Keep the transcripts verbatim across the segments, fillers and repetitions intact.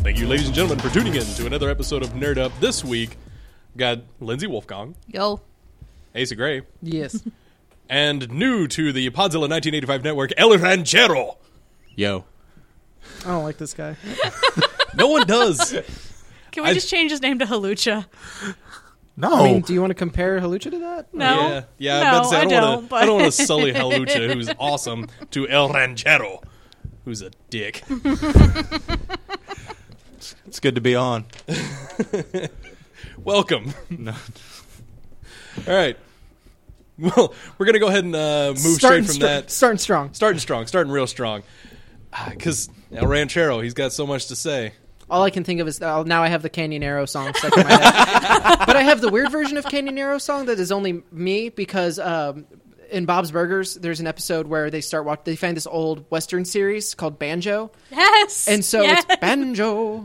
Thank you, ladies and gentlemen, for tuning in to another episode of Nerd Up. This week, got Lindsay Wolfgong. Yo. Asa Gray. Yes. And new to the Podzilla nineteen eighty-five network, El Ranchero. Yo. I don't like this guy. No one does. Can we I- just change his name to Halucha? No. I mean, do you want to compare Halucha to that? No. Yeah, yeah. No, I, was about to say, I I don't, don't, want to. but- I don't want to sully Halucha, who's awesome, to El Ranchero, who's a dick. It's good to be on. Welcome. No. All right. Well, we're gonna go ahead and uh, move Starting straight from str- that. Starting strong. Starting strong, starting real strong. Because El Ranchero, he's got so much to say. All I can think of is uh, now I have the Canyonero song stuck in my head. But I have the weird version of Canyonero song that is only me because um, in Bob's Burgers, there's an episode where they start watch. They find this old Western series called Banjo, Yes. and so yes. it's Banjo,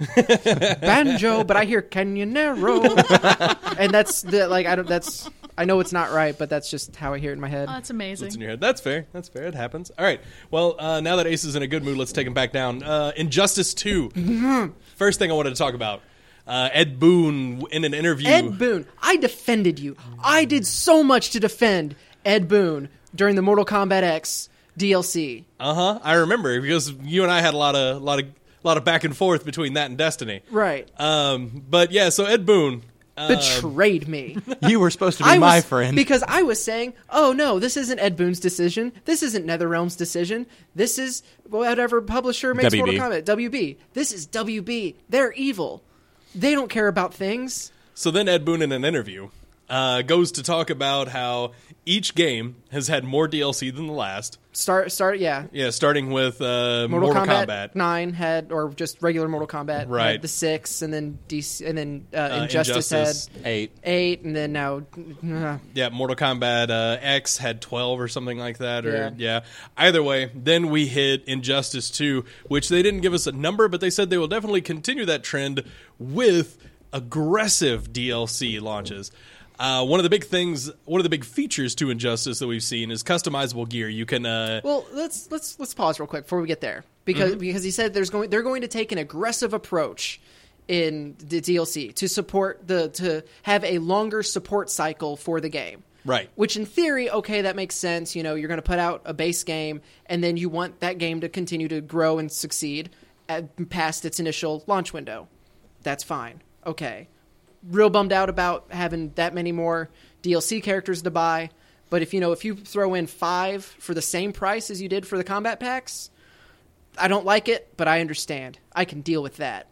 Banjo. But I hear Canyonero, and that's the like I don't. That's I know it's not right, but that's just how I hear it in my head. Oh, that's amazing. What's in your head? That's fair. That's fair. It happens. All right. Well, uh, now that Ace is in a good mood, let's take him back down. Uh, Injustice two. First thing I wanted to talk about. Uh, Ed Boon in an interview. Ed Boon, I defended you. I did so much to defend Ed Boon during the Mortal Kombat X D L C. Uh huh. I remember because you and I had a lot of, lot of, lot of back and forth between that and Destiny. Right. Um. But yeah. So Ed Boon. Um, Betrayed me. You were supposed to be I my was, friend. Because I was saying, oh no, this isn't Ed Boon's decision. This isn't NetherRealm's decision. This is whatever publisher makes W B. Mortal Kombat. W B. This is W B. They're evil. They don't care about things. So then Ed Boon in an interview uh, goes to talk about how each game has had more D L C than the last. Start, start, yeah. Yeah, starting with uh, Mortal, Mortal, Kombat, Kombat. nine had, or just regular Mortal Kombat, Right. had the six, and then D C, and then uh, Uh, Injustice, Injustice. had Eight. eight, and then now, uh, Yeah, Mortal Kombat uh, X had twelve or something like that. Or yeah. Yeah. Either way, then we hit Injustice two, which they didn't give us a number, but they said they will definitely continue that trend with aggressive D L C launches. Uh, one of the big things, one of the big features to Injustice that we've seen is customizable gear. You can, uh, well, let's let's let's pause real quick before we get there, because because he said there's going they're going to take an aggressive approach in the D L C to support the to have a longer support cycle for the game. right. Which in theory, okay, that makes sense. You know, you're going to put out a base game, and then you want that game to continue to grow and succeed at, past its initial launch window. That's fine. Okay. Real bummed out about having that many more D L C characters to buy. But if you know, if you throw in five for the same price as you did for the combat packs, I don't like it, but I understand. I can deal with that.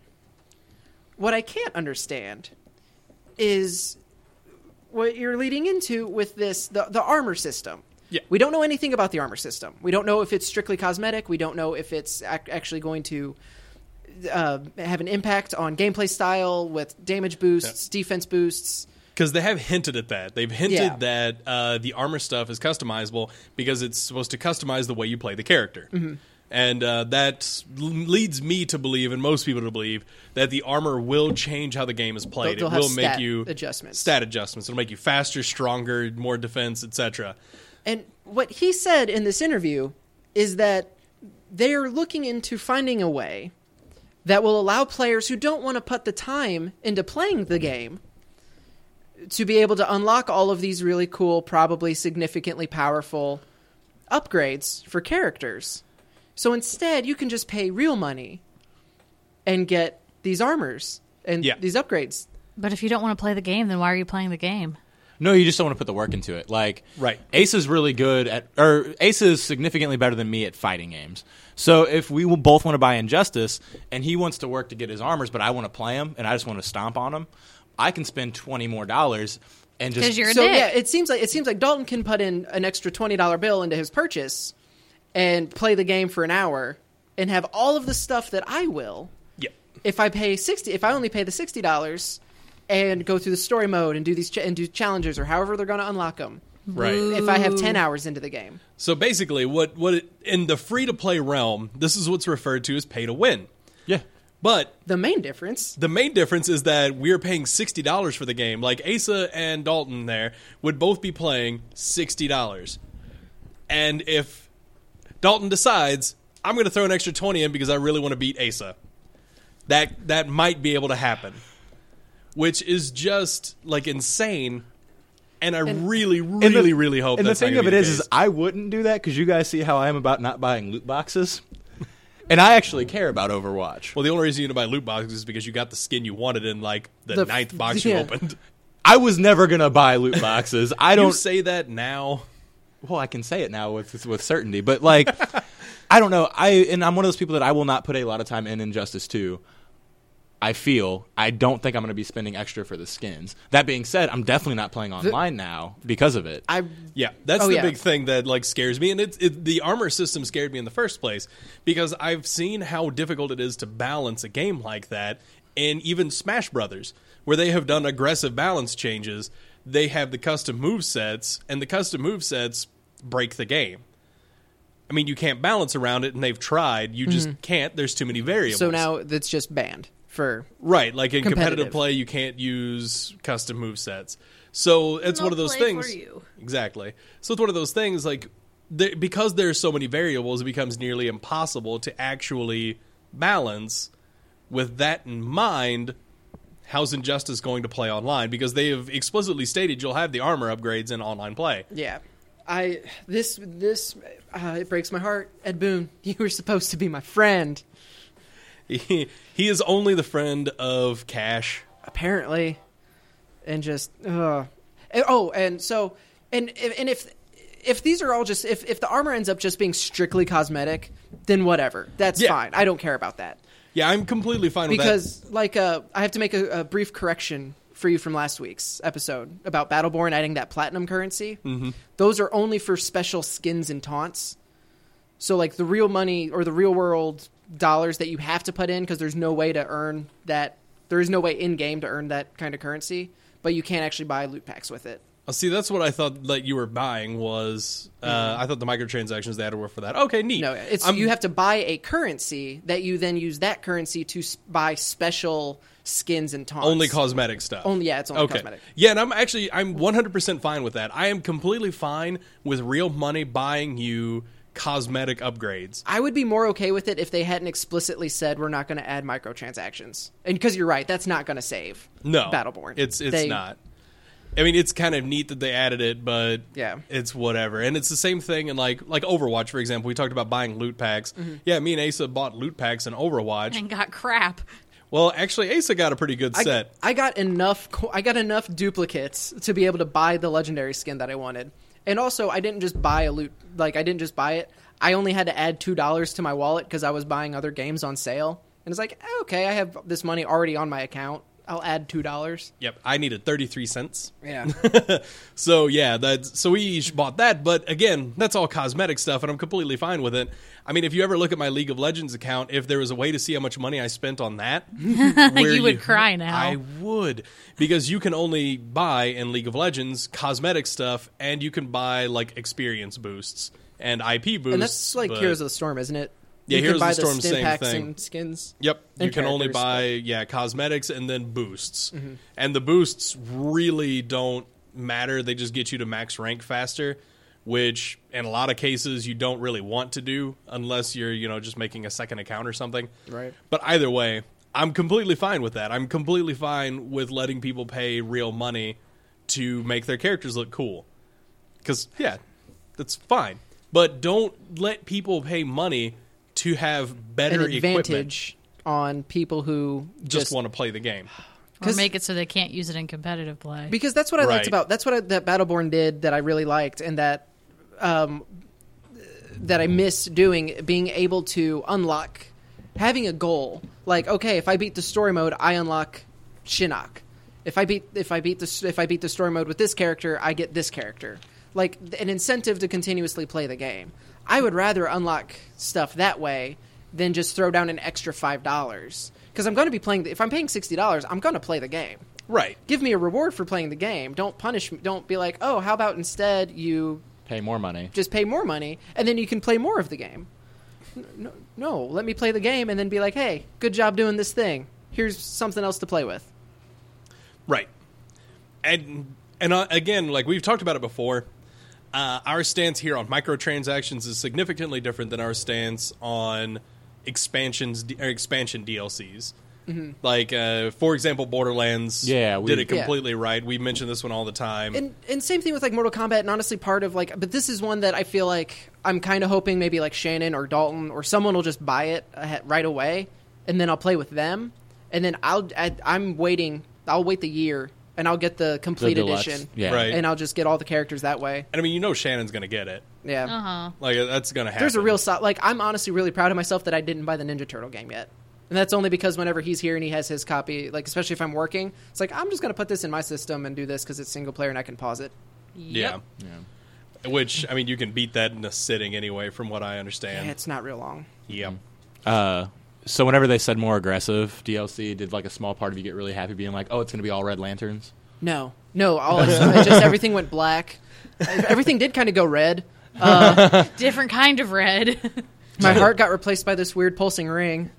What I can't understand is what you're leading into with this, the, the armor system. Yeah. We don't know anything about the armor system. We don't know if it's strictly cosmetic. We don't know if it's ac- actually going to uh, have an impact on gameplay style with damage boosts, defense boosts. Because they have hinted at that. They've hinted Yeah. that uh, the armor stuff is customizable because it's supposed to customize the way you play the character. Mm-hmm. And uh, that l- leads me to believe, and most people to believe, that the armor will change how the game is played. They'll- it they'll will have make stat you adjustments. stat adjustments. It'll make you faster, stronger, more defense, et cetera. And what he said in this interview is that they are looking into finding a way that will allow players who don't want to put the time into playing the game to be able to unlock all of these really cool, probably significantly powerful upgrades for characters. So instead, you can just pay real money and get these armors and Yeah. these upgrades. But if you don't want to play the game, then why are you playing the game? No, you just don't want to put the work into it. Like, Right. Ace is really good at, or Ace is significantly better than me at fighting games. So if we will both want to buy Injustice, and he wants to work to get his armors, but I want to play him, and I just want to stomp on him, I can spend twenty more dollars and just. Because you're a So dick. yeah, it seems like it seems like Dalton can put in an extra twenty dollar bill into his purchase and play the game for an hour and have all of the stuff that I will Yeah. if I pay sixty. If I only pay the sixty dollars and go through the story mode and do these ch- and do challenges or however they're going to unlock them. Right. If I have ten hours into the game, So basically, what, what it, in the free-to-play realm, this is what's referred to as pay-to-win. Yeah. But the main difference. the main difference is that we're paying sixty dollars for the game. Like Asa and Dalton there would both be playing sixty dollars. And if Dalton decides, I'm going to throw an extra twenty in because I really want to beat Asa, that that might be able to happen, which is just like insane. And I And- really, And really, the- really hope. And that's the not thing gonna of it be is, the is case. I wouldn't do that because you guys see how I am about not buying loot boxes, and I actually care about Overwatch. well, the only reason you didn't buy loot boxes is because you got the skin you wanted in like the, The- ninth box yeah. you opened. I was never gonna buy loot boxes. I You don't. say that now. Well, I can say it now with with certainty, but like, I don't know. I and I'm one of those people that I will not put a lot of time in Injustice two. I feel I don't think I'm going to be spending extra for the skins. That being said, I'm definitely not playing online now because of it. I Yeah, that's Oh, the yeah. big thing that like scares me, and it's it, the armor system scared me in the first place because I've seen how difficult it is to balance a game like that, and even Smash Brothers, where they have done aggressive balance changes, they have the custom move sets, and the custom move sets break the game. I mean, you can't balance around it, and they've tried. You just can't. There's too many variables. so now that's just banned for Right, like in competitive. Competitive. play, you can't use custom move sets. So it's No one of those play things. for you. Exactly. So it's one of those things like there, because there's so many variables, it becomes nearly impossible to actually balance. With that in mind, how's Injustice going to play online? Because they have explicitly stated you'll have the armor upgrades in online play. yeah. I this this uh, it breaks my heart. Ed Boon, you were supposed to be my friend. He, he is only the friend of Cash. Apparently, and just uh. And- oh, and so and and if if these are all just if if the armor ends up just being strictly cosmetic, then whatever. That's Yeah. fine. I don't care about that. Yeah, I'm completely fine with that. Because, like, uh, I have to make a, a brief correction for you from last week's episode about Battleborn adding that platinum currency. Mm-hmm. Those are only for special skins and taunts. So, like, the real money or the real world dollars that you have to put in, because there's no way to earn that. There is no way in game to earn that kind of currency, but you can't actually buy loot packs with it. Oh, see, that's what I thought that you were buying was. Uh, I thought the microtransactions they added were for that. Okay, neat. No, it's I'm- you have to buy a currency that you then use that currency to s- buy special skins and taunts. only cosmetic stuff. Only- yeah, it's only okay. cosmetic. Yeah, and I'm actually I'm one hundred percent fine with that. I am completely fine with real money buying you cosmetic upgrades. I would be more okay with it if they hadn't explicitly said we're not going to add microtransactions. And because you're right, that's not going to save No, Battleborn. It's it's They- not. I mean, it's kind of neat that they added it, but Yeah. it's whatever. And it's the same thing in like like Overwatch, for example. We talked about buying loot packs. Mm-hmm. Yeah, me and Asa bought loot packs in Overwatch. And got crap. Well, actually, Asa got a pretty good I, set. I got enough. co- I got enough duplicates to be able to buy the legendary skin that I wanted. And also, I didn't just buy a loot. Like I didn't just buy it. I only had to add two dollars to my wallet because I was buying other games on sale. And it's like, okay, I have this money already on my account. I'll add two dollars. Yep, I needed thirty-three cents. Yeah. So yeah, that's so we each bought that, but again, that's all cosmetic stuff, and I'm completely fine with it. I mean, if you ever look at my League of Legends account, if there was a way to see how much money I spent on that, where You would cry now. I would, because you can only buy in League of Legends cosmetic stuff, and you can buy like experience boosts and I P boosts. And that's like but- Heroes of the Storm, isn't it? Yeah, you Heroes can of buy the Storm, the skin same packs thing. and skins. Yep, you and can only characters, buy yeah cosmetics and then boosts, Mm-hmm. and the boosts really don't matter. They just get you to max rank faster, which in a lot of cases you don't really want to do unless you're you know just making a second account or something. Right. But either way, I'm completely fine with that. I'm completely fine with letting people pay real money to make their characters look cool. Because yeah, that's fine. But don't let people pay money to have better An equipment. advantage on people who Just, just, want to play the game. Or 'Cause- make it so they can't use it in competitive play. because that's what I liked Right. about that's what I, that Battleborn did that I really liked and that um, that I miss doing, being able to unlock, having a goal. Like, okay, if I beat the story mode, I unlock Shinnok. If I beat if I beat the if I beat the story mode with this character, I get this character. Like an incentive to continuously play the game. I would rather unlock stuff that way than just throw down an extra five dollars. Because I'm going to be playing. If I'm paying sixty dollars, I'm going to play the game. Right. Give me a reward for playing the game. Don't punish me. Don't be like, oh, how about instead you Pay more money. just pay more money and then you can play more of the game. No, no, let me play the game and then be like, hey, good job doing this thing. Here's something else to play with. Right. And and uh, again, like we've talked about it before, uh, our stance here on microtransactions is significantly different than our stance on expansions or expansion D L Cs. Mm-hmm. Like, uh, for example, Borderlands Yeah, we- did it Yeah. completely right. We mention this one all the time. And and same thing with like Mortal Kombat, and honestly, part of like, but this is one that I feel like I'm kind of hoping maybe like Shannon or Dalton or someone will just buy it ahe- right away, and then I'll play with them, and then I'll I, I'm waiting. I'll wait the year, and I'll get the complete The deluxe, edition, yeah. Right. and I'll just get all the characters that way. and I mean, you know Shannon's going to get it. Yeah. Uh huh. Like, that's going to happen. There's a real so- like I'm honestly really proud of myself that I didn't buy the Ninja Turtle game yet. And that's only because whenever he's here and he has his copy, like especially if I'm working, it's like I'm just going to put this in my system and do this because it's single player and I can pause it. Yeah. Yeah. Which, I mean, you can beat that in a sitting anyway, from what I understand. Yeah, it's not real long. Yep. Uh, so whenever they said more aggressive D L C, did like a small part of you get really happy being like, oh, it's going to be all red lanterns? No, no, all it, it just everything went black. Everything did kind of go red. Uh, Different kind of red. my heart got replaced by this weird pulsing ring.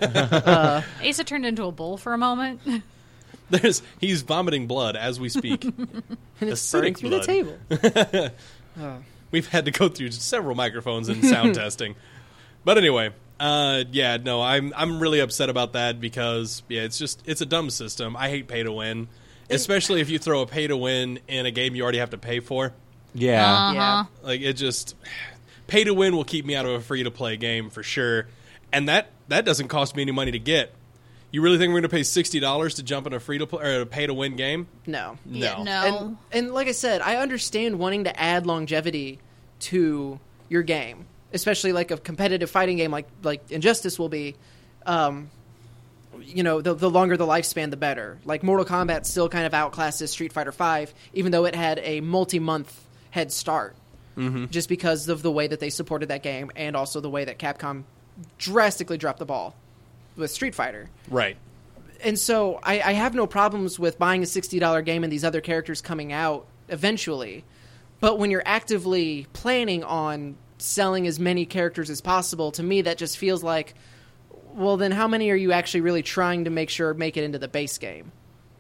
Asa turned into a bull for a moment. There's he's vomiting blood as we speak. And it's burning Acidic through blood. the table. We've had to go through several microphones and sound testing. But anyway, uh, yeah, no, I'm I'm really upset about that because yeah, it's just it's a dumb system. I hate pay to win, especially if you throw a pay to win in a game you already have to pay for. Yeah. Uh-huh. Yeah. Like it just pay to win will keep me out of a free to play game for sure, and that that doesn't cost me any money to get. You really think we're going to pay sixty dollars to jump in a free to play or a pay to win game? No. Yeah, No. no. And, and like I said, I understand wanting to add longevity to your game, especially like a competitive fighting game like like Injustice will be. Um, you know, the, the longer the lifespan, the better. Like Mortal Kombat still kind of outclasses Street Fighter five, even though it had a multi-month head start, mm-hmm. just because of the way that they supported that game and also the way that Capcom drastically dropped the ball with Street Fighter. Right. And so I, I have no problems with buying a sixty dollars game and these other characters coming out eventually. But when you're actively planning on selling as many characters as possible, to me that just feels like, well, then how many are you actually really trying to make sure make it into the base game?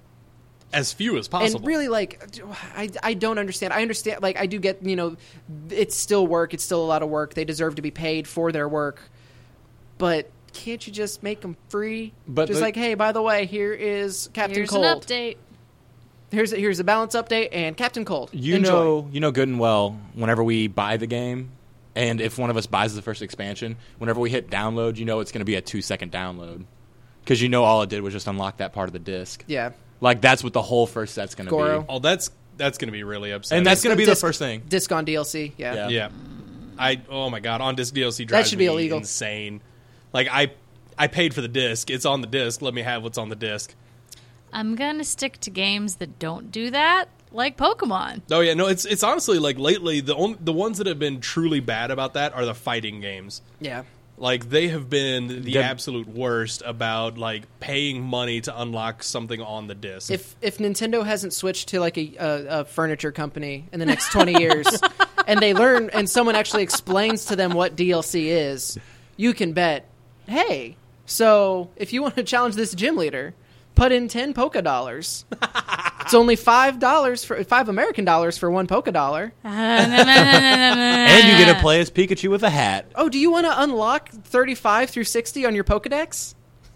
As few as possible. And really, like, I, I don't understand. I understand, like, I do get, you know, it's still work. It's still a lot of work. They deserve to be paid for their work. But can't you just make them free? But just the- like, hey, by the way, here is Captain Here's Cold. an update. Here's a, here's a balance update and Captain Cold. You Enjoy. know, you know good and well, whenever we buy the game, and if one of us buys the first expansion, whenever we hit download, you know it's going to be a two-second download. Because you know all it did was just unlock that part of the disc. Yeah. Like, that's what the whole first set's going to Goro. be. Oh, that's that's going to be really upsetting. And that's going to be the Disc- first thing. Disc on D L C, yeah. Yeah. yeah. I oh my god, on disc D L C drives should be me illegal. insane. Like I I paid for the disc. It's on the disc. Let me have what's on the disc. I'm gonna stick to games that don't do that, like Pokemon. Oh yeah, no, it's it's honestly like lately the only, the ones that have been truly bad about that are the fighting games. Yeah. Like they have been the Dem- absolute worst about like paying money to unlock something on the disc. If if Nintendo hasn't switched to like a, a, a furniture company in the next twenty years, and they learn, and someone actually explains to them what D L C is, you can bet, hey, so if you want to challenge this gym leader, put in ten Poké dollars. It's only five dollars for five American dollars for one Poké dollar. And you get to play as Pikachu with a hat. Oh, do you want to unlock thirty-five through sixty on your Pokédex?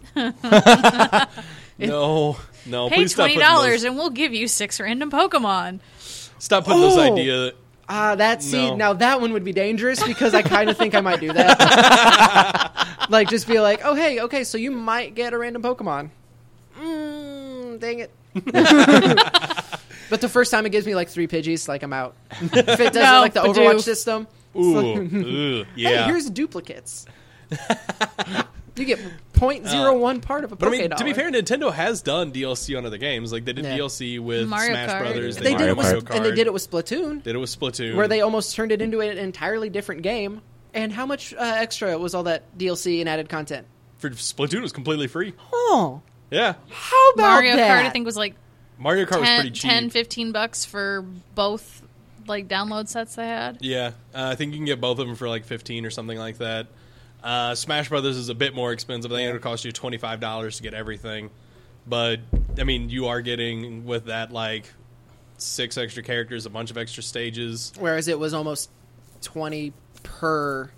no, no, Pay please stop twenty putting dollars those, and we'll give you six random Pokemon. stop putting those Oh. idea. Ah, that see No. now that one would be dangerous because I kind of think I might do that. Like, just be like, oh hey, okay, so you might get a random Pokemon. Mm, dang it. But the first time it gives me like three Pidgeys, like I'm out. If it does No, like the Badoo. Overwatch system, Ooh, ugh, yeah. hey, here's duplicates. You get zero point zero one part of a Poké But I mean, dollar. to be fair, Nintendo has done D L C on other games. Like they did Yeah. D L C with Mario Smash Kart. Brothers. they did did Mario it with, Mario Kart. and they Kart, did it with Splatoon, Did it with Splatoon, where they almost turned it into an entirely different game. And how much uh, extra was all that D L C and added content? for Splatoon was completely free. Oh, Yeah, how about Mario that? Kart, I think, was like Mario Kart was ten, pretty cheap. ten, fifteen bucks for both like download sets they had. Yeah, uh, I think you can get both of them for like fifteen or something like that. Uh, Smash Brothers is a bit more expensive. I think it'll cost you twenty-five dollars to get everything. But I mean, you are getting with that like six extra characters, a bunch of extra stages. Whereas it was almost twenty per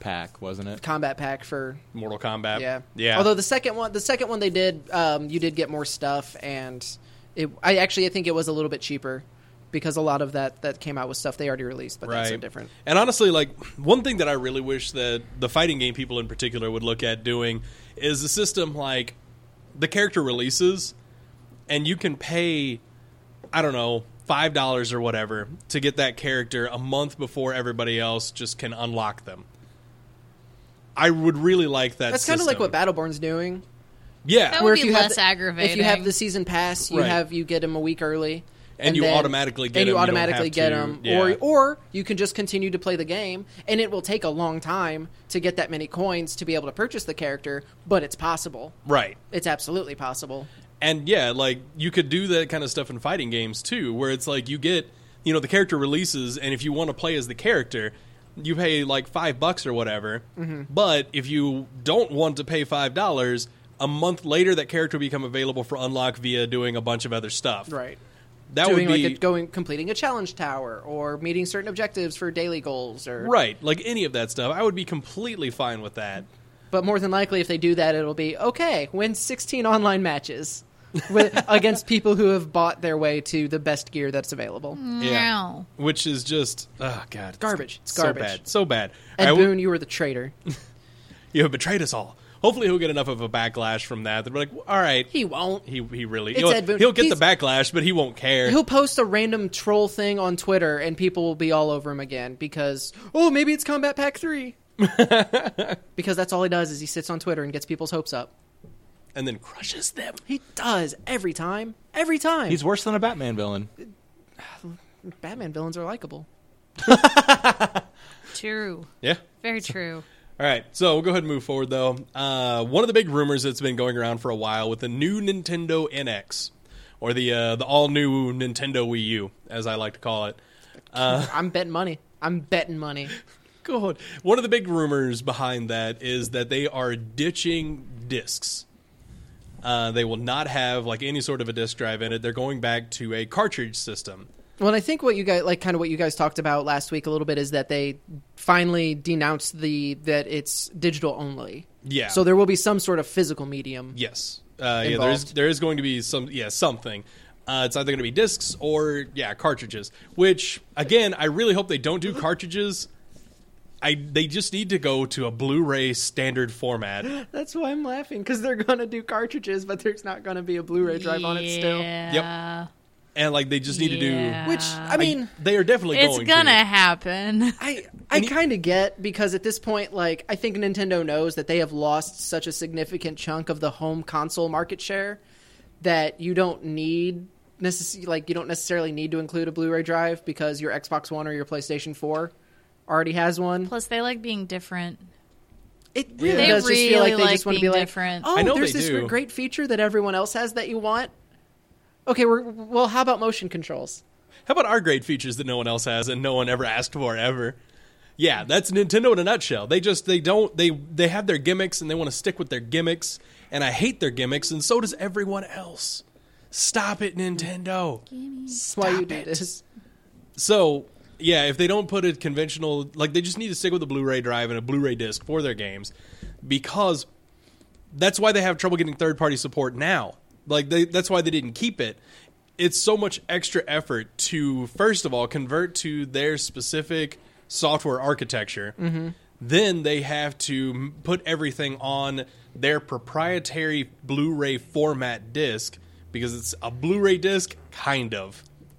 pack, wasn't it? combat pack for Mortal Kombat. yeah Yeah. Although the second one, the second one they did, um, you did get more stuff, and it. I actually I think it was a little bit cheaper because a lot of that that came out with stuff they already released, but that's so different. And honestly, like one thing that I really wish that the fighting game people in particular would look at doing is a system like the character releases, and you can pay, I don't know, five dollars or whatever to get that character a month before everybody else just can unlock them. I would really like that. That's kind of like system. what Battleborn's doing. Yeah, That Where would if be you have less the- aggravating. If you have the season pass, you Right. have you get them a week early, And you then- automatically get and you 'em, you don't automatically have get to- them, yeah. or or you can just continue to play the game, and it will take a long time to get that many coins to be able to purchase the character, but it's possible. right. It's absolutely possible. And yeah, like you could do that kind of stuff in fighting games too, where it's like you get, you know, the character releases, and if you want to play as the character, you pay like five bucks or whatever. Mm-hmm. But if you don't want to pay five dollars, a month later that character will become available for unlock via doing a bunch of other stuff. Right. That Doing would be like a, going completing a challenge tower or meeting certain objectives for daily goals or right. Like any of that stuff, I would be completely fine with that. But more than likely, if they do that, it'll be okay. Win sixteen online matches with, against people who have bought their way to the best gear that's available. Meow. Which is just, oh god, Garbage. It's so garbage. bad, so bad. Ed I w- Boon, you were the traitor. you have betrayed us all. Hopefully, he'll get enough of a backlash from that. They're like, all right, He won't. He he really It's he'll, Ed Boon. he'll get He's- the backlash, but he won't care. He'll post a random troll thing on Twitter, and people will be all over him again because, oh, maybe it's Combat Pack three. Because that's all he does is he sits on Twitter and gets people's hopes up. And then crushes them. He does every time. Every time. He's worse than a Batman villain. Batman villains are likable. True. Yeah. Very true. All right, so we'll go ahead and move forward, though. Uh, one of the big rumors that's been going around for a while with the new Nintendo N X, or the uh, the all-new Nintendo Wii U, as I like to call it. I'm betting money. I'm betting money. God. One of the big rumors behind that is that they are ditching discs. Uh, they will not have like any sort of a disc drive in it. They're going back to a cartridge system. Well, and I think what you guys like, kind of what you guys talked about last week a little bit, is that they finally denounced the that it's digital only. Yeah. So there will be some sort of physical medium. Yes. Uh, yeah, there is, Involved. there is going to be some, yeah, something. Uh, it's either going to be discs or, yeah, cartridges. Which, again, I really hope they don't do cartridges. I They just need to go to a Blu-ray standard format. That's why I'm laughing, because they're going to do cartridges, but there's not going to be a Blu-ray drive on it still. Yeah. And, like, they just need to do... Yeah. Which, I mean, They are definitely It's going gonna to. happen. I I kind of get, because at this point, like, I think Nintendo knows that they have lost such a significant chunk of the home console market share that you don't need necess- like you don't necessarily need to include a Blu-ray drive because your Xbox One or your PlayStation four already has one. Plus, they like being different. It really They does just feel like really they just like want to be being like, different. oh, I know there's they this do. great feature that everyone else has that you want. Okay, we're, well, how about motion controls? How about our great features that no one else has and no one ever asked for ever? Yeah, that's Nintendo in a nutshell. They just, they don't, they, they have their gimmicks and they want to stick with their gimmicks. And I hate their gimmicks, and so does everyone else. Stop it, Nintendo. That's why you Stop do it. this. So, yeah, if they don't put a conventional... Like, they just need to stick with a Blu-ray drive and a Blu-ray disc for their games. Because that's why they have trouble getting third-party support now. Like, they, that's why they didn't keep it. It's so much extra effort to, first of all, convert to their specific software architecture. Mm-hmm. Then they have to m- put everything on their proprietary Blu-ray format disc. Because it's a Blu-ray disc, kind of.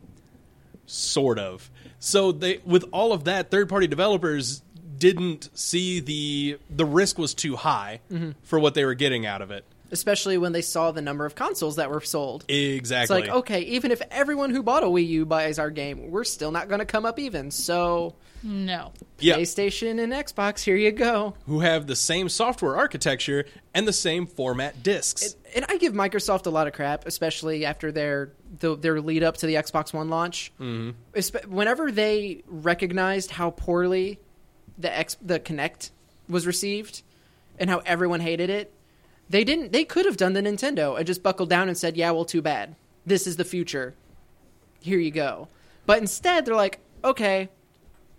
Sort of. So they, with all of that, third-party developers didn't see the the risk was too high Mm-hmm. for what they were getting out of it. Especially when they saw the number of consoles that were sold. It's Exactly. like, okay, even if everyone who bought a Wii U buys our game, we're still not going to come up even. So, No. Yeah. PlayStation and Xbox, here you go. Who have the same software architecture and the same format discs. And I give Microsoft a lot of crap, especially after their the, their lead up to the Xbox One launch. Mm-hmm. Whenever they recognized how poorly the X, the Kinect was received and how everyone hated it, they didn't. They could have done the Nintendo and just buckled down and said, "Yeah, well, too bad. This is the future. Here you go." But instead, they're like, "Okay,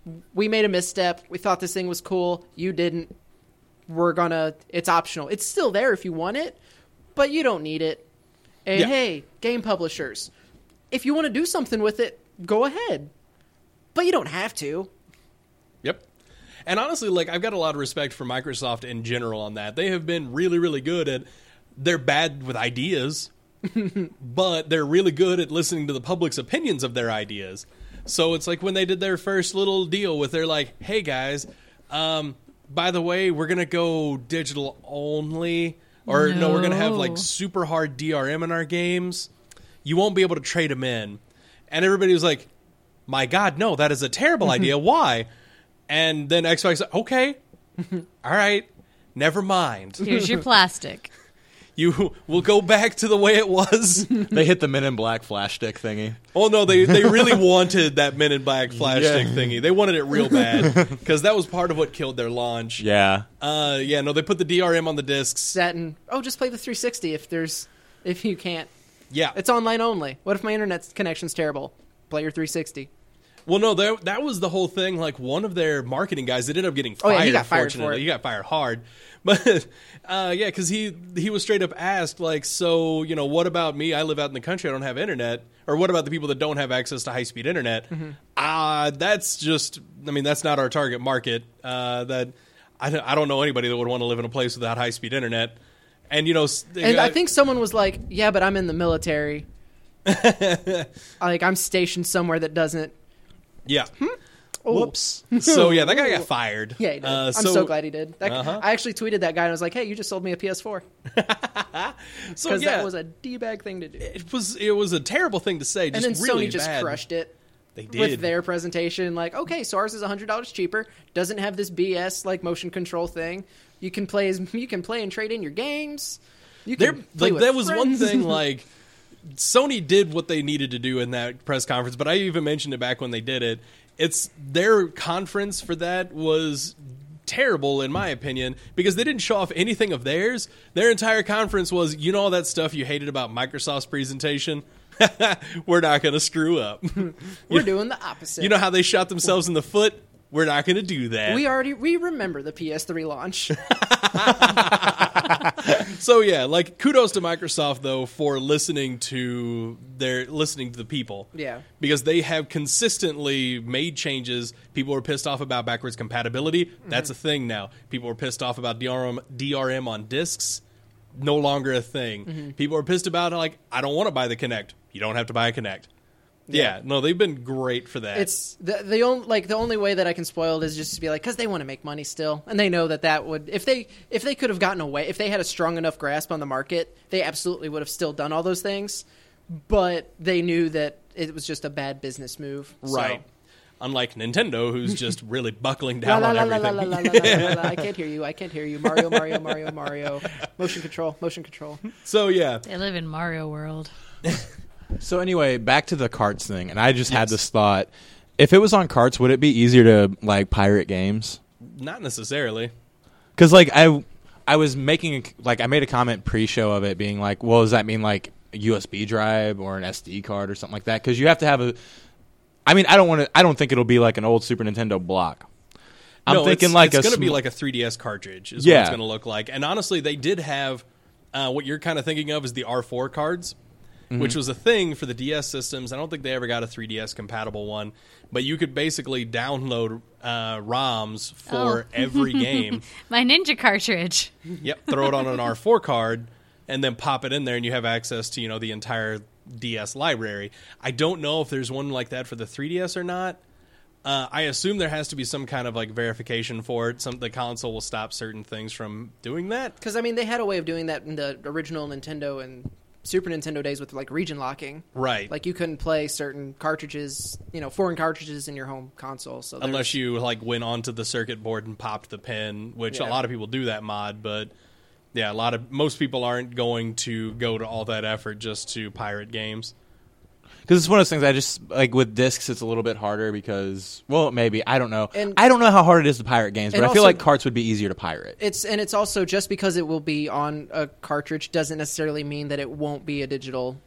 we made a misstep. We thought this thing was cool. You didn't. We're gonna. It's optional. It's still there if you want it, but you don't need it. And Yeah. hey, game publishers, if you want to do something with it, go ahead, but you don't have to. Yep. And honestly, like, I've got a lot of respect for Microsoft in general on that. They have been really, really good at. They're bad with ideas, but they're really good at listening to the public's opinions of their ideas. So it's like when they did their first little deal with, they're like, hey guys, um, by the way, we're going to go digital only. Or no, No. we're going to have like super hard D R M in our games. You won't be able to trade them in. And everybody was like, my God, no, that is a terrible idea. Why? And then Xbox said, okay, all right, never mind. Here's your plastic. You will go back to the way it was. They hit the Men in Black flash stick thingy. Oh, no, they, they really wanted that Men in Black flash Yeah. stick thingy. They wanted it real bad because that was part of what killed their launch. Yeah. Uh, yeah, no, they put the D R M on the discs. Set and oh, just play the three sixty if there's if you can't. Yeah. It's online only. What if my internet connection's terrible? Play your three sixty. Well, no, that, that was the whole thing. Like, one of their marketing guys, it ended up getting Oh, fired, yeah, he got fired fortunately. for it. He got fired hard. But, uh, yeah, because he, he was straight up asked, like, so, you know, what about me? I live out in the country. I don't have internet. Or what about the people that don't have access to high-speed internet? Mm-hmm. Uh, that's just, I mean, that's not our target market. Uh, that I, don't- I don't know anybody that would want to live in a place without high-speed internet. And, you know... s- And I think someone was like, "Yeah, but I'm in the military. Like I'm stationed somewhere that doesn't." Yeah. Oh. Whoops. So, yeah, that guy got fired. Yeah, he did. Uh, I'm so, glad he did. That, Uh-huh. I actually tweeted that guy and I was like, "Hey, you just sold me a P S four." So, Because yeah, that was a d-bag thing to do. it was it was a terrible thing to say. And Just then really Sony just bad. crushed it They did. with their presentation. Like, okay, so ours is one hundred dollars cheaper. Doesn't have this B S like motion control thing. You can play as you can play and trade in your games. You There, can play like with that was one friends. thing. Like Sony did what they needed to do in that press conference, but I even mentioned it back when they did it. It's their conference for that was terrible in my opinion because they didn't show off anything of theirs. Their entire conference was, you know, all that stuff you hated about Microsoft's presentation. We're not going to screw up. We're doing the opposite. You know how they shot themselves in the foot? We're not going to do that. we already we remember the P S three launch. So yeah, like kudos to Microsoft though for listening to their listening to the people. Yeah. Because they have consistently made changes. People were pissed off about backwards compatibility. That's a thing now. People were pissed off about D R M D R M on discs. No longer a thing. People are pissed about like I don't want to buy the Kinect. You don't have to buy a Kinect. Yeah, no, they've been great for that. It's the the only like the only way that I can spoil it is just to be like because they want to make money still, and they know that that would if they if they could have gotten away if they had a strong enough grasp on the market, they absolutely would have still done all those things, but they knew that it was just a bad business move, so. right. Unlike Nintendo, who's just really buckling La down la on la la everything. la la la la la la la. I can't hear you. I can't hear you. Mario, Mario, Mario, Mario. Motion control. Motion control. So yeah, They live in Mario World. So anyway, back to the carts thing, and I just had Yes. this thought: if it was on carts, would it be easier to like pirate games? not necessarily. Because like I, I was making a, like I made a comment pre-show of it being like, well, does that mean like a U S B drive or an S D card or something like that? Because you have to have a. I mean, I don't want to. I don't think it'll be like an old Super Nintendo block. I'm no, thinking it's, like it's a going to be sm- like a three D S cartridge is Yeah. what it's going to look like. And honestly, they did have uh, what you're kind of thinking of is the R four cards, Mm-hmm. which was a thing for the D S systems. I don't think they ever got a three D S compatible one, but you could basically download uh, ROMs for Oh. every game. My Ninja cartridge. Yep, throw it on an R four card and then pop it in there, and you have access to you know the entire D S library. I don't know if there's one like that for the three D S or not. Uh, I assume there has to be some kind of like verification for it. Some the console will stop certain things from doing that. Because I mean, they had a way of doing that in the original Nintendo and Super Nintendo days with like region locking. Right. Like you couldn't play certain cartridges, you know, foreign cartridges in your home console. So there's- Unless you like went onto the circuit board and popped the pin, which a Yeah. lot of people do that mod, but yeah, a lot of most people aren't going to go to all that effort just to pirate games. Because it's one of those things I just like with discs. It's a little bit harder because, well, maybe I don't know. And- I don't know how hard it is to pirate games, but and I feel also- like carts would be easier to pirate. It's and it's also just because it will be on a cartridge doesn't necessarily mean that it won't be a digital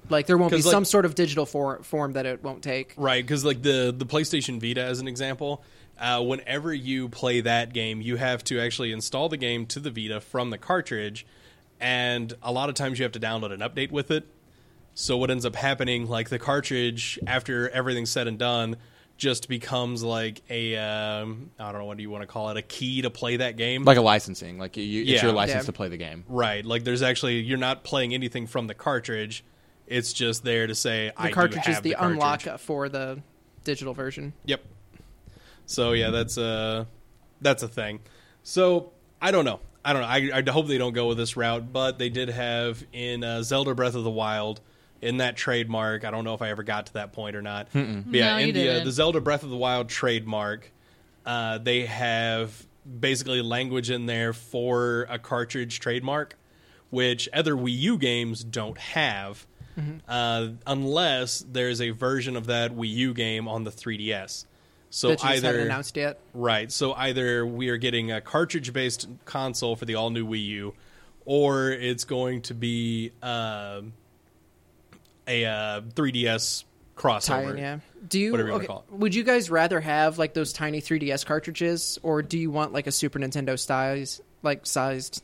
Like there won't be 'Cause, like- some sort of digital for- form that it won't take. Right, because like the the PlayStation Vita, as an example, uh, whenever you play that game, you have to actually install the game to the Vita from the cartridge, and a lot of times you have to download an update with it. So what ends up happening, like the cartridge, after everything's said and done, just becomes like a um, I don't know, what do you want to call it, a key to play that game. Like a licensing. Like you, it's Yeah. your license Yeah. to play the game. Right, like there's actually, you're not playing anything from the cartridge. It's just there to say The I cartridge do is have the, the cartridge. unlock for the digital version. Yep. So yeah, that's a that's a thing. So I don't know. I don't know. I, I hope they don't go with this route, but they did have in uh, Zelda Breath of the Wild, in that trademark. I don't know if I ever got to that point or not. But yeah, No, in you the, uh, didn't. the Zelda Breath of the Wild trademark, uh, they have basically language in there for a cartridge trademark, which other Wii U games don't have. Uh, unless there's a version of that Wii U game on the three D S. So that you just either haven't announced yet. right, so either we are getting a cartridge-based console for the all-new Wii U, or it's going to be uh, a uh, three D S crossover. Tie-in, yeah. Do you, Whatever you wanna okay, call it. would you guys rather have like those tiny three D S cartridges, or do you want like a Super Nintendo size, like sized?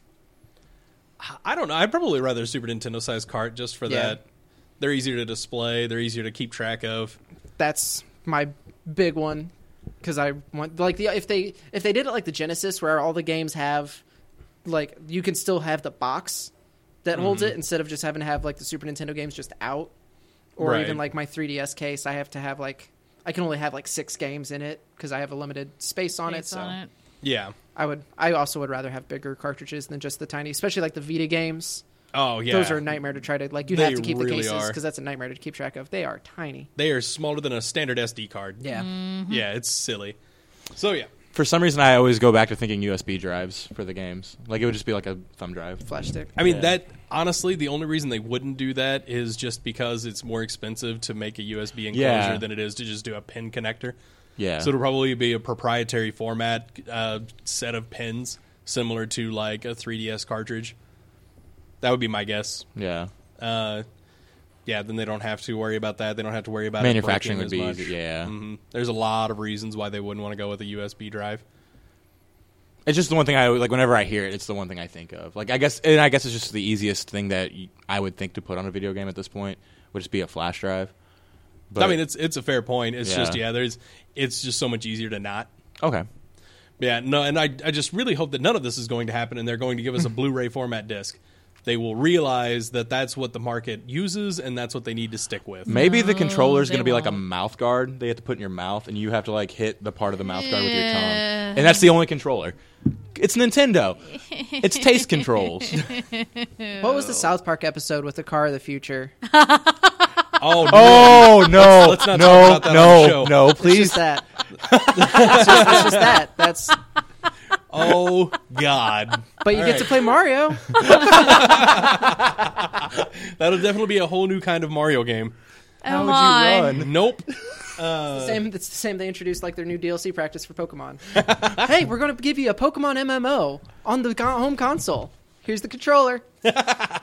I don't know. I'd probably rather a Super Nintendo-sized cart just for Yeah. that. They're easier to display. They're easier to keep track of. That's my big one, because I want like the if they if they did it like the Genesis, where all the games have like you can still have the box that holds Mm-hmm. it instead of just having to have like the Super Nintendo games just out, or Right. even like my three D S case, I have to have like I can only have like six games in it because I have a limited space on it. Based So on it. Yeah. I would I also would rather have bigger cartridges than just the tiny, especially like the Vita games. Oh, yeah. Those are a nightmare to try to like. You They have to keep the really cases are. because that's a nightmare to keep track of. They are tiny. They are smaller than a standard S D card. Yeah. Yeah, it's silly. So, yeah. For some reason, I always go back to thinking U S B drives for the games. Like it would just be like a thumb drive. Flash stick. I mean, Yeah. that honestly, the only reason they wouldn't do that is just because it's more expensive to make a U S B enclosure Yeah. than it is to just do a pin connector. Yeah. So it'll probably be a proprietary format uh, set of pins, similar to like a three D S cartridge. That would be my guess. yeah. Uh, yeah, then they don't have to worry about that. They don't have to worry about Manufacturing it breaking would as be much. easy. Yeah. hmm There's a lot of reasons why they wouldn't want to go with a U S B drive. It's just the one thing I like. Whenever I hear it, it's the one thing I think of. Like I guess, and I guess it's just the easiest thing that y- I would think to put on a video game at this point would just be a flash drive. But I mean, it's it's a fair point. It's Yeah. just yeah, there's it's just so much easier to not. okay. Yeah, no, and I I just really hope that none of this is going to happen, and they're going to give us a Blu-ray format disc. They will realize that that's what the market uses, and that's what they need to stick with. Maybe the controller is they going to be like a won't. mouth guard. They have to put in your mouth, and you have to like hit the part of the mouth guard with your tongue, Yeah. and that's the only controller. It's Nintendo. It's taste controls. What was the South Park episode with the car of the future? Oh, no. Oh no! let's not no! talk about that on no! the show. No! It's Please. just that. it's, just, it's just that. That's. oh God, But you All get right. to play Mario. that'll definitely be a whole new kind of Mario game. How Oh would my. you run? Nope. Same. It's the same. They introduced like their new D L C practice for Pokemon. Hey, we're going to give you a Pokemon M M O on the co- home console. Here's the controller. All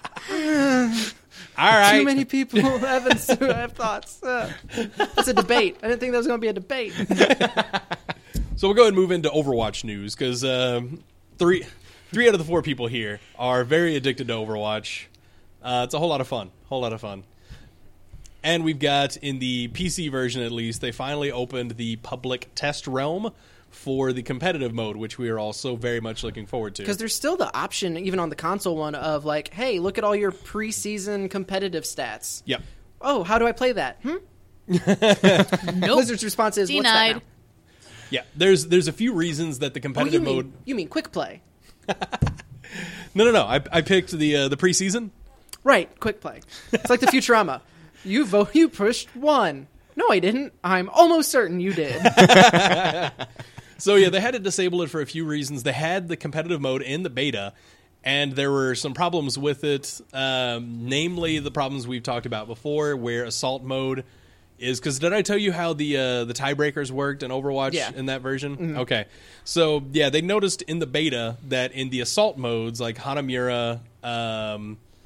right. Too many people have, have thoughts. Uh, it's a debate. I didn't think that was going to be a debate. So we'll go ahead and move into Overwatch news because um, three three out of the four people here are very addicted to Overwatch. Uh, it's a whole lot of fun. Whole lot of fun. And we've got, in the P C version at least, they finally opened the public test realm for the competitive mode, which we are all so very much looking forward to. Because there's still the option, even on the console one, of like, hey, look at all your preseason competitive stats. Yep. Oh, how do I play that? Hmm? Nope. Blizzard's response is, what's that Denied. now? Yeah, there's there's a few reasons that the Oh, you competitive mean, mode... you mean quick play. No, no, no. I, I picked the uh, the preseason. Right, quick play. It's like the Futurama. You vote. You pushed one. No, I didn't. I'm almost certain you did. So yeah, they had to disable it for a few reasons. They had the competitive mode in the beta, and there were some problems with it, um, namely the problems we've talked about before, where assault mode is... Because did I tell you how the uh, the tiebreakers worked in Overwatch Yeah. in that version? Okay. So yeah, they noticed in the beta that in the assault modes, like Hanamura... Um,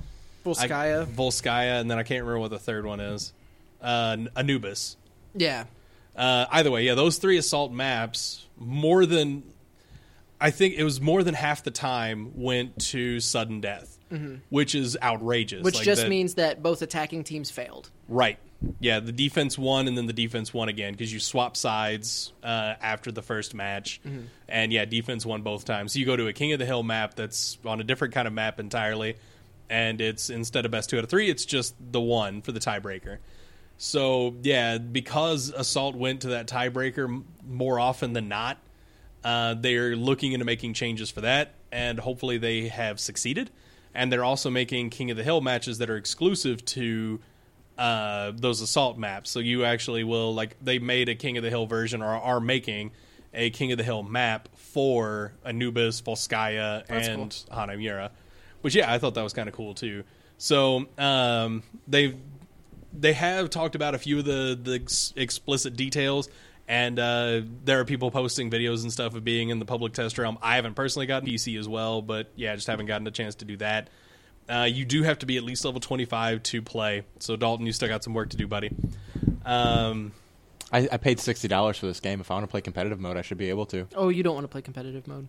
Volskaya. I, Volskaya, and then I can't remember what the third one is. Uh, Anubis. Yeah. Uh, either way, yeah, those three assault maps, more than, I think it was more than half the time went to sudden death, mm-hmm. which is outrageous. Which like just that, means that both attacking teams failed. Right. Yeah, the defense won, and then the defense won again, because you swap sides uh, after the first match. Mm-hmm. And yeah, defense won both times. So you go to a King of the Hill map that's on a different kind of map entirely, and it's, instead of best two out of three, it's just the one for the tiebreaker. So, yeah, because Assault went to that tiebreaker m- more often than not, uh, they're looking into making changes for that, and hopefully they have succeeded. And they're also making King of the Hill matches that are exclusive to uh, those Assault maps. So you actually will, like, they made a King of the Hill version, or are making a King of the Hill map for Anubis, Volskaya, That's and cool. Hanamura. Which, yeah, I thought that was kind of cool, too. So, um, they've... They have talked about a few of the, the ex- explicit details, and uh, there are people posting videos and stuff of being in the public test realm. I haven't personally gotten P C as well, but yeah, just haven't gotten a chance to do that. Uh, you do have to be at least level twenty-five to play, so Dalton, you still got some work to do, buddy. Um, I, I paid sixty dollars for this game. If I want to play competitive mode, I should be able to. Oh, you don't want to play competitive mode.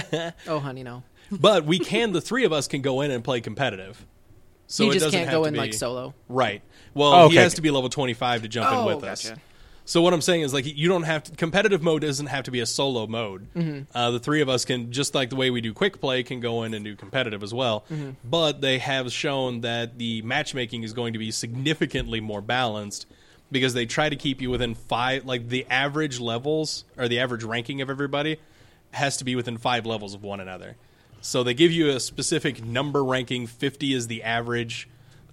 Oh, honey, no. but we can, the three of us can go in and play competitive. So he it just doesn't can't have go to in be, like solo. Right. Well, Oh, he okay. has to be level twenty-five to jump Oh, in with gotcha. us. So what I'm saying is, like, you don't have to, competitive mode doesn't have to be a solo mode. Mm-hmm. Uh, the three of us can, just like the way we do quick play, can go in and do competitive as well. Mm-hmm. But they have shown that the matchmaking is going to be significantly more balanced, because they try to keep you within five, like the average levels, or the average ranking of everybody has to be within five levels of one another. So they give you a specific number ranking. fifty is the average.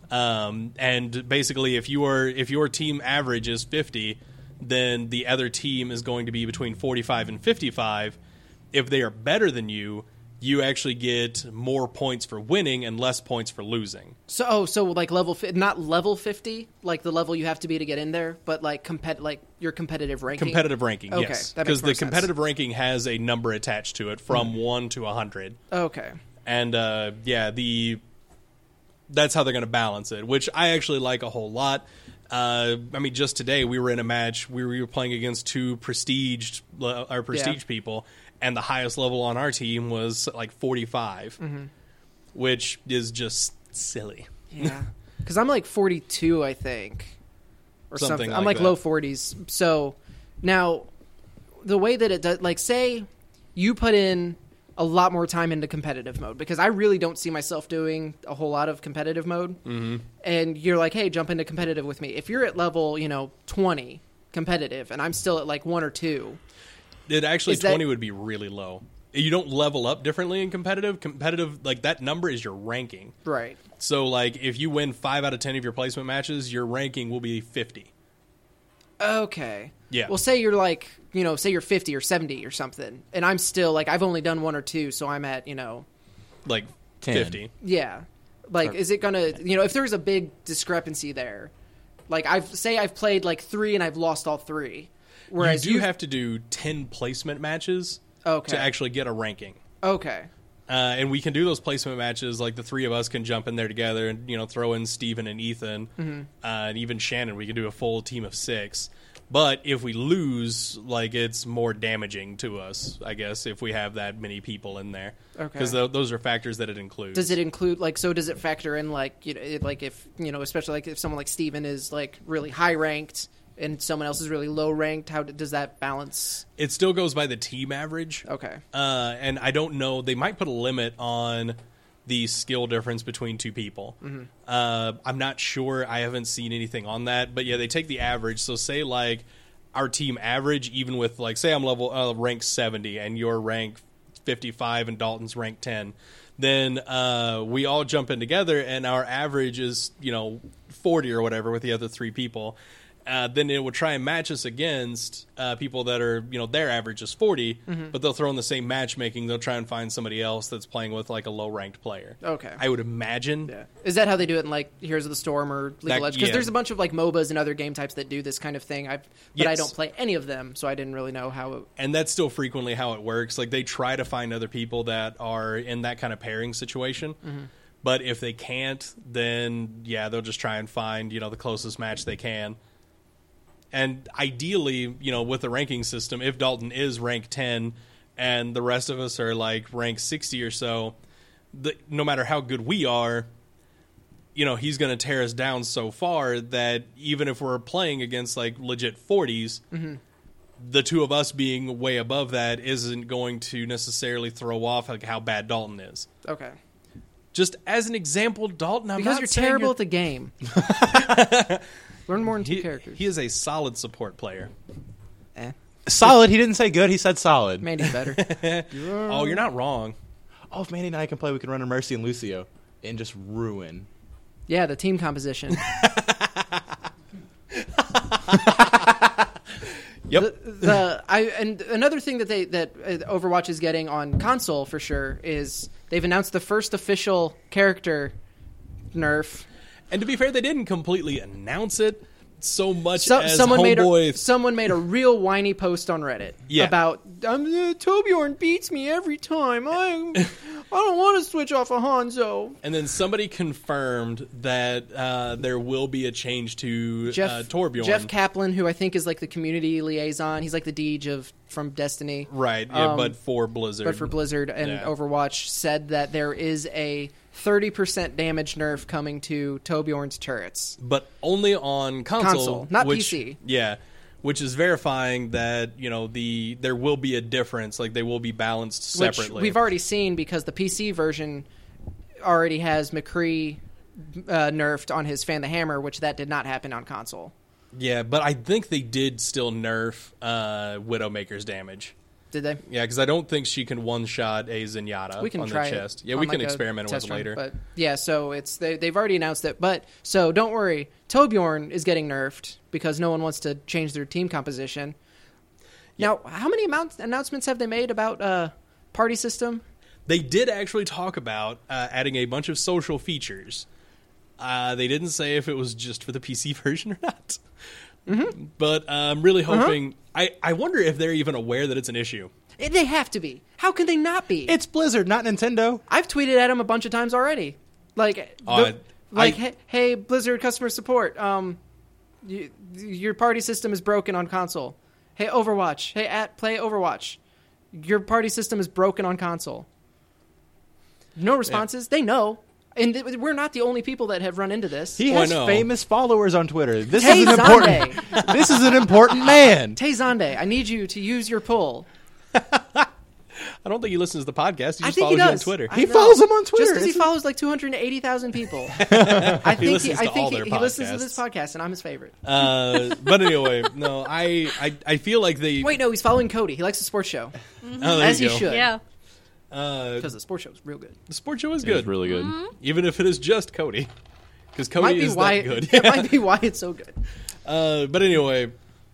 Um, and basically, if your if your team average is fifty, then the other team is going to be between forty-five and fifty-five. If they are better than you, you actually get more points for winning and less points for losing. So, oh, so like level, fi- not level fifty, like the level you have to be to get in there, but like compet, like your competitive ranking. Competitive ranking, Okay, yes, that makes because more the sense. competitive ranking has a number attached to it from one to a hundred. Okay. And uh, yeah, the that's how they're going to balance it, which I actually like a whole lot. Uh, I mean, just today we were in a match. We were playing against two prestiged, uh, our prestige Yeah. people, and the highest level on our team was like forty-five, Mm-hmm. which is just silly. Yeah. Because I'm like forty-two, I think, or Something something. like I'm like that. low forties. So now, the way that it does, like, say you put in a lot more time into competitive mode, because I really don't see myself doing a whole lot of competitive mode. Mm-hmm. And you're like, hey, jump into competitive with me. If you're at level, you know, twenty competitive, and I'm still at like one or two. It actually Is that- twenty would be really low. You don't level up differently in competitive. Competitive, like that number is your ranking. Right. So, like, if you win five out of ten of your placement matches, your ranking will be fifty. Okay. Yeah. Well, say you're like, you know, say you're fifty or seventy or something, and I'm still like, I've only done one or two, so I'm at, you know, Like ten. fifty. yeah. Like, Or- is it gonna, you know, if there's a big discrepancy there, like I've say I've played like three and I've lost all three, whereas you do you have to do ten placement matches Okay. to actually get a ranking. okay, Uh, and we can do those placement matches. Like the three of us can jump in there together and, you know, throw in Steven and Ethan, Mm-hmm. uh, and even Shannon. We can do a full team of six. But if we lose, like, it's more damaging to us, I guess, if we have that many people in there. Okay. Because th- those are factors that it includes. does it include like, so does it factor in like, you know, it, like if, you know, especially like if someone like Steven is like really high ranked and someone else is really low ranked, how d- does that balance? It still goes by the team average. Okay. Uh, and I don't know. They might put a limit on the skill difference between two people. Mm-hmm. Uh, I'm not sure. I haven't seen anything on that. But yeah, they take the average. So say like our team average, even with like, say I'm level uh, rank seventy and you're rank fifty-five and Dalton's rank ten, then uh, we all jump in together and our average is, you know, forty or whatever with the other three people. Uh, then it would try and match us against uh, people that are, you know, their average is forty, Mm-hmm. but they'll throw in the same matchmaking. They'll try and find somebody else that's playing with like a low ranked player. Okay. I would imagine. Yeah. Is that how they do it in like Heroes of the Storm or League That- of Legends? Because yeah. there's a bunch of like MOBAs and other game types that do this kind of thing. I've, but I Yes. don't play any of them, so I didn't really know how it. And that's still frequently how it works. Like they try to find other people that are in that kind of pairing situation. Mm-hmm. But if they can't, then yeah, they'll just try and find, you know, the closest match they can. And ideally, you know, with the ranking system, if Dalton is rank ten and the rest of us are like rank sixty or so, the, no matter how good we are, you know, he's going to tear us down so far that even if we're playing against like legit forties, mm-hmm. the two of us being way above that isn't going to necessarily throw off like how bad Dalton is. Okay. Just as an example, Dalton, I'm because not you're saying terrible you're... at the game. Learn more than two he, characters. He is a solid support player. Eh. Solid. He didn't say good. He said solid. Mandy's better. Oh, you're not wrong. Oh, if Mandy and I can play, we can run a Mercy and Lucio and just ruin. Yeah, the team composition. Yep. The, the I and another thing that they that Overwatch is getting on console for sure is they've announced the first official character nerf. And to be fair, they didn't completely announce it so much So, as someone made Homeboy. a, someone made a real whiny post on Reddit Yeah. about um, uh, Torbjorn beats me every time. I I don't want to switch off a Hanzo. And then somebody confirmed that uh, there will be a change to Jeff uh, Torbjorn. Jeff Kaplan, who I think is like the community liaison, he's like the Deej of from Destiny, Right, yeah, Um, but for Blizzard. but for Blizzard and Yeah. Overwatch, said that there is a thirty percent damage nerf coming to Torbjorn's turrets. But only on console. Console, not which, P C. Yeah, which is verifying that, you know, the there will be a difference. Like, they will be balanced separately. Which we've already seen because the P C version already has McCree uh, nerfed on his Fan the Hammer, which that did not happen on console. Yeah, but I think they did still nerf uh, Widowmaker's damage. Did they? Yeah, because I don't think she can one-shot a Zenyatta We can on try the it chest. Yeah, on we can like a experiment with test it run, later. But yeah, so it's they, they've already announced it. But so don't worry, Torbjorn is getting nerfed because no one wants to change their team composition. Now, how many amount, announcements have they made about uh, party system? They did actually talk about uh, adding a bunch of social features. Uh, they didn't say if it was just for the P C version or not. Mm-hmm. But uh, I'm really hoping... Uh-huh. I, I wonder if they're even aware that it's an issue. It, they have to be. How could they not be? It's Blizzard, not Nintendo. I've tweeted at them a bunch of times already. Like, Uh, the, like, I- hey, hey, Blizzard customer support. Um, you, your party system is broken on console. Hey, Overwatch. Hey, at play Overwatch. Your party system is broken on console. No responses. They know, and th- we're not the only people that have run into this. He Oh, I has know. famous followers on Twitter. This Tay is an important. This is an important man. Tay Zonde, I need you to use your pull. I don't think he listens to the podcast. He I just think he follows you on does. Twitter. I He know. follows him on Twitter. Just because he It's- follows like two hundred eighty thousand people. I think listens I to think all he, their he listens to podcasts. this podcast, and I'm his favorite. Uh, but anyway, no, I, I I feel like they... Wait, no, he's following Cody. He likes the sports show, oh, there as you he go. should. Yeah. Uh, Because the sports show is real good. the sports show is It good. was really good. Even if it is just Cody. Because Cody Might be is why that good. That might be why it's so good. Uh, but anyway,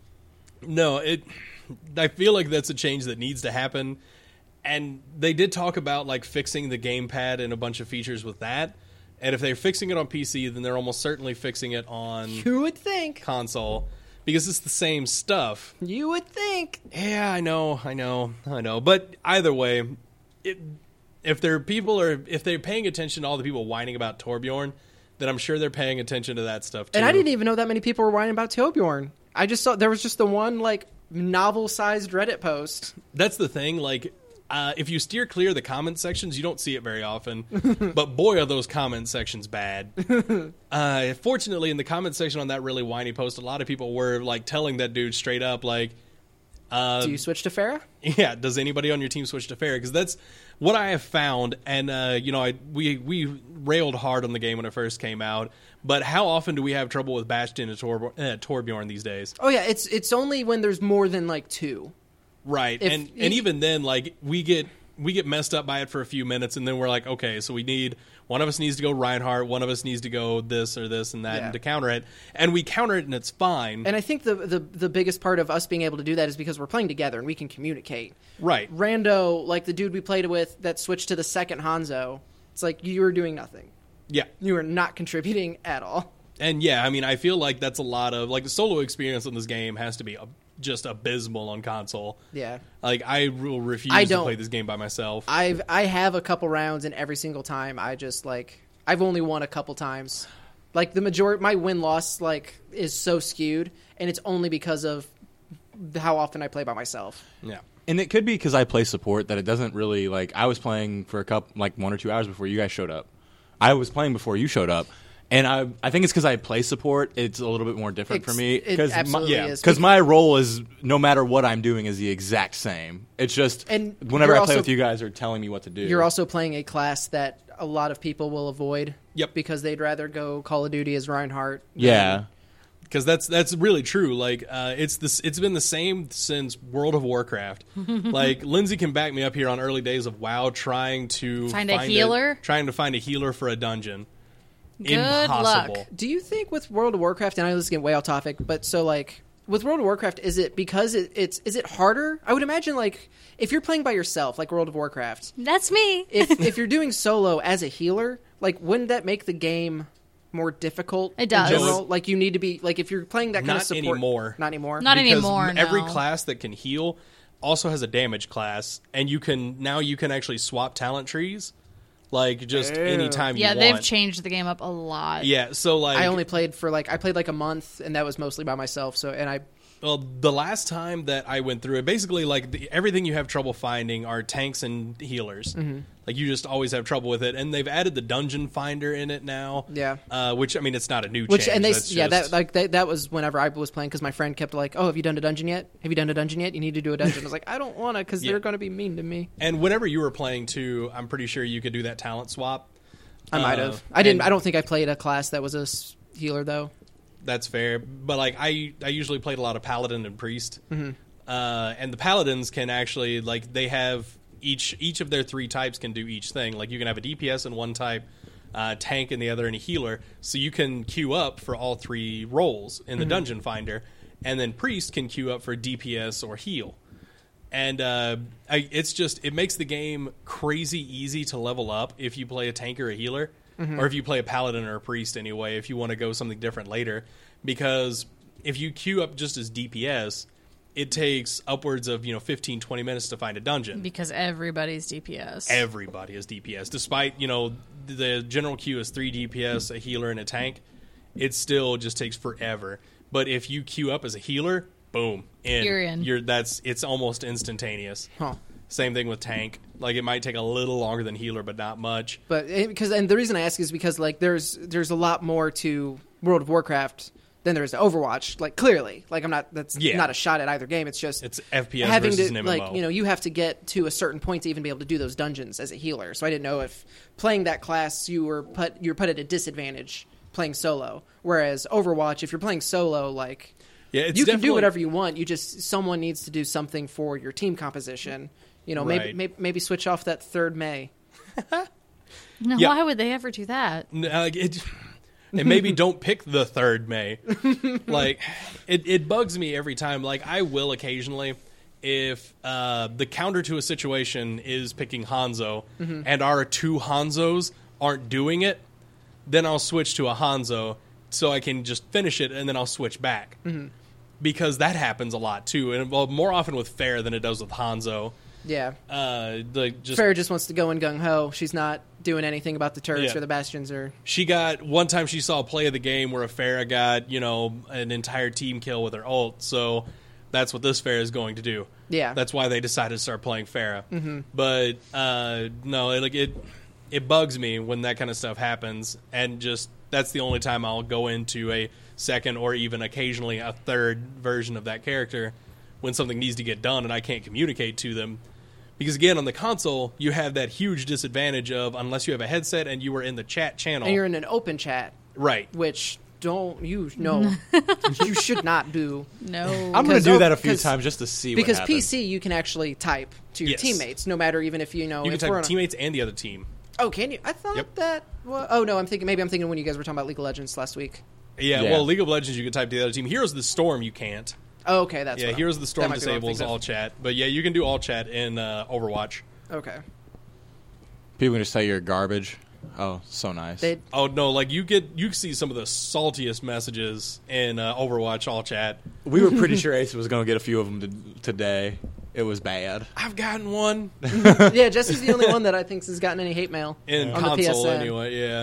no, it. I feel like that's a change that needs to happen, and they did talk about like fixing the gamepad and a bunch of features with that. And if they're fixing it on P C, then they're almost certainly fixing it on You would think. console because it's the same stuff. You would think. Yeah, I know, I know, I know. But either way, it, if there are people or if they're paying attention to all the people whining about Torbjorn, then I'm sure they're paying attention to that stuff too. And I didn't even know that many people were whining about Torbjorn. I just saw there was just the one like novel-sized Reddit post. That's the thing. Like, uh, if you steer clear of the comment sections, you don't see it very often. But boy, are those comment sections bad. uh, fortunately, in the comment section on that really whiny post, a lot of people were like telling that dude straight up, like, uh, Do you switch to Farah? yeah, does anybody on your team switch to Farah? Because that's what I have found. And, uh, you know, I we, we railed hard on the game when it first came out. But how often do we have trouble with Bastion and Tor- uh, Torbjorn these days? Oh yeah, it's it's only when there's more than like two. Right. If- and if- and even then, like, we get we get messed up by it for a few minutes, and then we're like, okay, so we need one of us needs to go Reinhardt, one of us needs to go this or this and that Yeah. and to counter it. And we counter it and it's fine. And I think the, the the biggest part of us being able to do that is because we're playing together and we can communicate. right. Rando, like the dude we played with that switched to the second Hanzo, it's like you were doing nothing. Yeah. You were not contributing at all. And yeah, I mean, I feel like that's a lot of like the solo experience in this game has to be a, just abysmal on console. Yeah. Like I will refuse I to don't. play this game by myself. I've I have a couple rounds and every single time I just like I've only won a couple times. Like the majority, my win loss like is so skewed, and it's only because of how often I play by myself. Yeah. And it could be because I play support that it doesn't really like. I was playing for a couple, like one or two hours before you guys showed up. I was playing before you showed up, and I I think it's because I play support. It's a little bit more different It's- for me. it 'Cause absolutely my, is. Because my role is no matter what I'm doing is the exact same. It's just And whenever you're I play also- with you guys, are telling me what to do. You're also playing a class that a lot of people will avoid. Yep. Because they'd rather go Call of Duty as Reinhardt. than- yeah. Because that's that's really true. Like uh, it's this, it's been the same since World of Warcraft. Like Lindsay can back me up here on early days of WoW, trying to Find a healer? trying to find a healer for a dungeon. Good Impossible. luck. Do you think with World of Warcraft, and I know this is getting way off topic, but so like with World of Warcraft, is it because it, it's is it harder? I would imagine like if you're playing by yourself, like World of Warcraft, That's me. if if you're doing solo as a healer, like wouldn't that make the game more difficult? It does. In general? Like you need to be like if you're playing that kind Not of support. anymore. Not anymore. Not Because anymore, every no. class that can heal also has a damage class, and you can now you can actually swap talent trees, like just Ew. anytime Yeah, you they've want. changed the game up a lot. Yeah, so like I only played for like I played like a month, and that was mostly by myself. So and I well, the last time that I went through it, basically like the, everything you have trouble finding are tanks and healers. Mm-hmm. Like you just always have trouble with it, and they've added the dungeon finder in it now. Yeah. uh, which I mean, it's not a new Which change. and they That's yeah just- that like they, that was whenever I was playing because my friend kept like, oh, have you done a dungeon yet? Have you done a dungeon yet? You need to do a dungeon. I was like, I don't want to because Yeah. they're going to be mean to me. And whenever you were playing too, I'm pretty sure you could do that talent swap. I might Uh, have. I didn't. and- I don't think I played a class that was a s- healer though. That's fair, but like I, I usually played a lot of paladin and priest, Mm-hmm. uh, and the paladins can actually like they have each each of their three types can do each thing. Like you can have a D P S in one type, uh, tank in the other, and a healer. So you can queue up for all three roles in the dungeon finder, and then priest can queue up for D P S or heal. And uh, I, it's just it makes the game crazy easy to level up if you play a tank or a healer, or if you play a paladin or a priest anyway. If you want to go something different later, because if you queue up just as D P S, it takes upwards of you know fifteen, twenty minutes to find a dungeon. Because everybody's D P S. Everybody is D P S, despite you know the general queue is three D P S, a healer, and a tank. It still just takes forever. But if you queue up as a healer, boom, in. You're in. You're that's it's almost instantaneous. Huh. Same thing with tank. Like it might take a little longer than healer, but not much. But because and the reason I ask is because like there's there's a lot more to World of Warcraft than there is to Overwatch. Like clearly, like I'm not that's Yeah. not a shot at either game. It's just It's F P S having versus to an M M O. like you know you have to get to a certain point to even be able to do those dungeons as a healer. So I didn't know if playing that class you were put you were put at a disadvantage playing solo. Whereas Overwatch, if you're playing solo, like yeah, it's you can do definitely- whatever you want. You just someone needs to do something for your team composition. You know, maybe Right. maybe, maybe switch off that third May. No, Yeah. why would they ever do that? N- uh, like, it, and maybe don't pick the third May. Like it, it bugs me every time. Like I will occasionally, if uh, the counter to a situation is picking Hanzo, and our two Hanzos aren't doing it, then I'll switch to a Hanzo so I can just finish it, and then I'll switch back. Because that happens a lot too, and well, more often with Fair than it does with Hanzo. Yeah. Uh, the just Farrah just wants to go in gung ho. She's not doing anything about the turrets Yeah. or the bastions or. She got one time she saw a play of the game where a Farah got you know an entire team kill with her ult, so that's what this Farah is going to do. Yeah. That's why they decided to start playing Farah. Mm-hmm. But uh, no, it, like it, it bugs me when that kind of stuff happens, and just that's the only time I'll go into a second or even occasionally a third version of that character when something needs to get done and I can't communicate to them. Because again, on the console, you have that huge disadvantage of unless you have a headset and you are in the chat channel, And you're in an open chat, right? which don't you know you should not do. No. I'm going to Because- do that a few because- times just to see Because what P happens. C, you can actually type to your Yes. teammates, no matter even if you know. You can if we're type on a- teammates and the other team. Oh, can you? I thought Yep. that. Well, oh no, I'm thinking. Maybe I'm thinking when you guys were talking about League of Legends last week. Yeah, Yeah. well, League of Legends you can type to the other team. Heroes of the Storm you can't. Oh, okay, that's Yeah, what I'm- Heroes of the that Storm might be what I'm disables thinking all of. chat, but yeah, you can do all chat in uh, Overwatch. Okay, People can just say you're garbage. Oh, so nice. they Oh no, like you get you see some of the saltiest messages in uh, Overwatch all chat. we were pretty sure Ace was going to get a few of them to, today. It was bad. I've gotten one yeah, Jesse's the only one that I think has gotten any hate mail in on the P S console N. anyway. Yeah,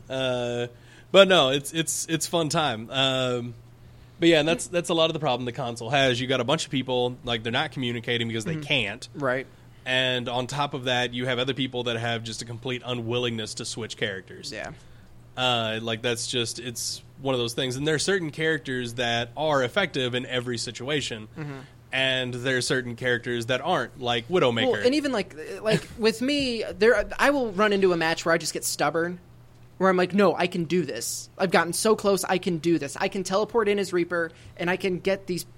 Uh, but no, it's it's it's fun time. Um, but yeah, and that's that's a lot of the problem the console has. You got a bunch of people like they're not communicating because they Mm-hmm. can't. Right. And on top of that, you have other people that have just a complete unwillingness to switch characters. Yeah. Uh, like that's just it's one of those things. And there are certain characters that are effective in every situation. Mm-hmm. And there are certain characters that aren't, like Widowmaker. Well, and even like like with me, there I will run into a match where I just get stubborn, where I'm like, no, I can do this. I've gotten so close, I can do this. I can teleport in as Reaper, and I can get these.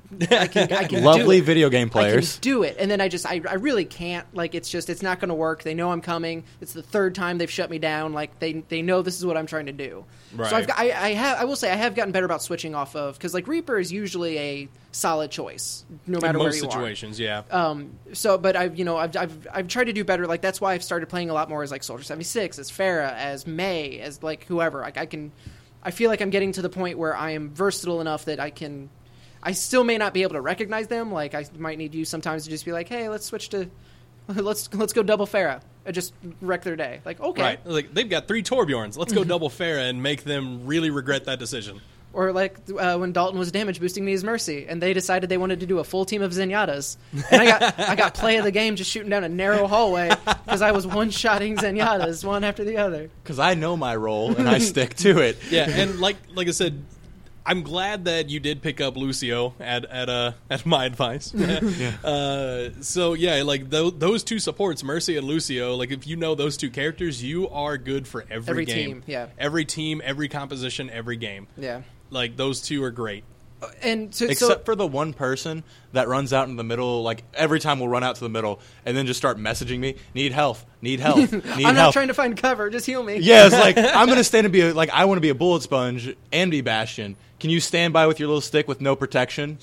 I can, I can Lovely do it. video game I players. can do it, and then I just I, I really can't. Like it's just it's not going to work. They know I'm coming. It's the third time they've shut me down. Like they they know this is what I'm trying to do. Right. So I've got, I, I have I will say I have gotten better about switching off of because like Reaper is usually a solid choice no matter in where most you are. situations, yeah. Um, so, but I've you know I've, I've I've tried to do better. Like that's why I've started playing a lot more as like Soldier seventy-six, as Farah, as May, as like whoever. Like I can, I feel like I'm getting to the point where I am versatile enough that I can. I still may not be able to recognize them. Like I might need you sometimes to just be like, hey, let's switch to, let's let's go double Farah. And just wreck their day. Like okay, Right. Like they've got three Torbjorns. Let's go double Farah and make them really regret that decision. Or like uh, when Dalton was damage boosting me as Mercy, and they decided they wanted to do a full team of Zenyatas, and I got I got play of the game just shooting down a narrow hallway because I was one shotting Zenyatas one after the other. Because I know my role and I stick to it. Yeah, and like like I said, I'm glad that you did pick up Lucio at at uh at my advice. yeah. Uh, so yeah, like th- those two supports, Mercy and Lucio. Like if you know those two characters, you are good for every, Every game. team, yeah. Every team, every composition, every game. Yeah, Like those two are great. and so, Except so for the one person that runs out in the middle, like every time we'll run out to the middle and then just start messaging me, need health, need health, need I'm help. not trying to find cover. Just heal me. Yeah, it's like I'm gonna stand and be a, like I want to be a bullet sponge and be Bastion. Can you stand by with your little stick with no protection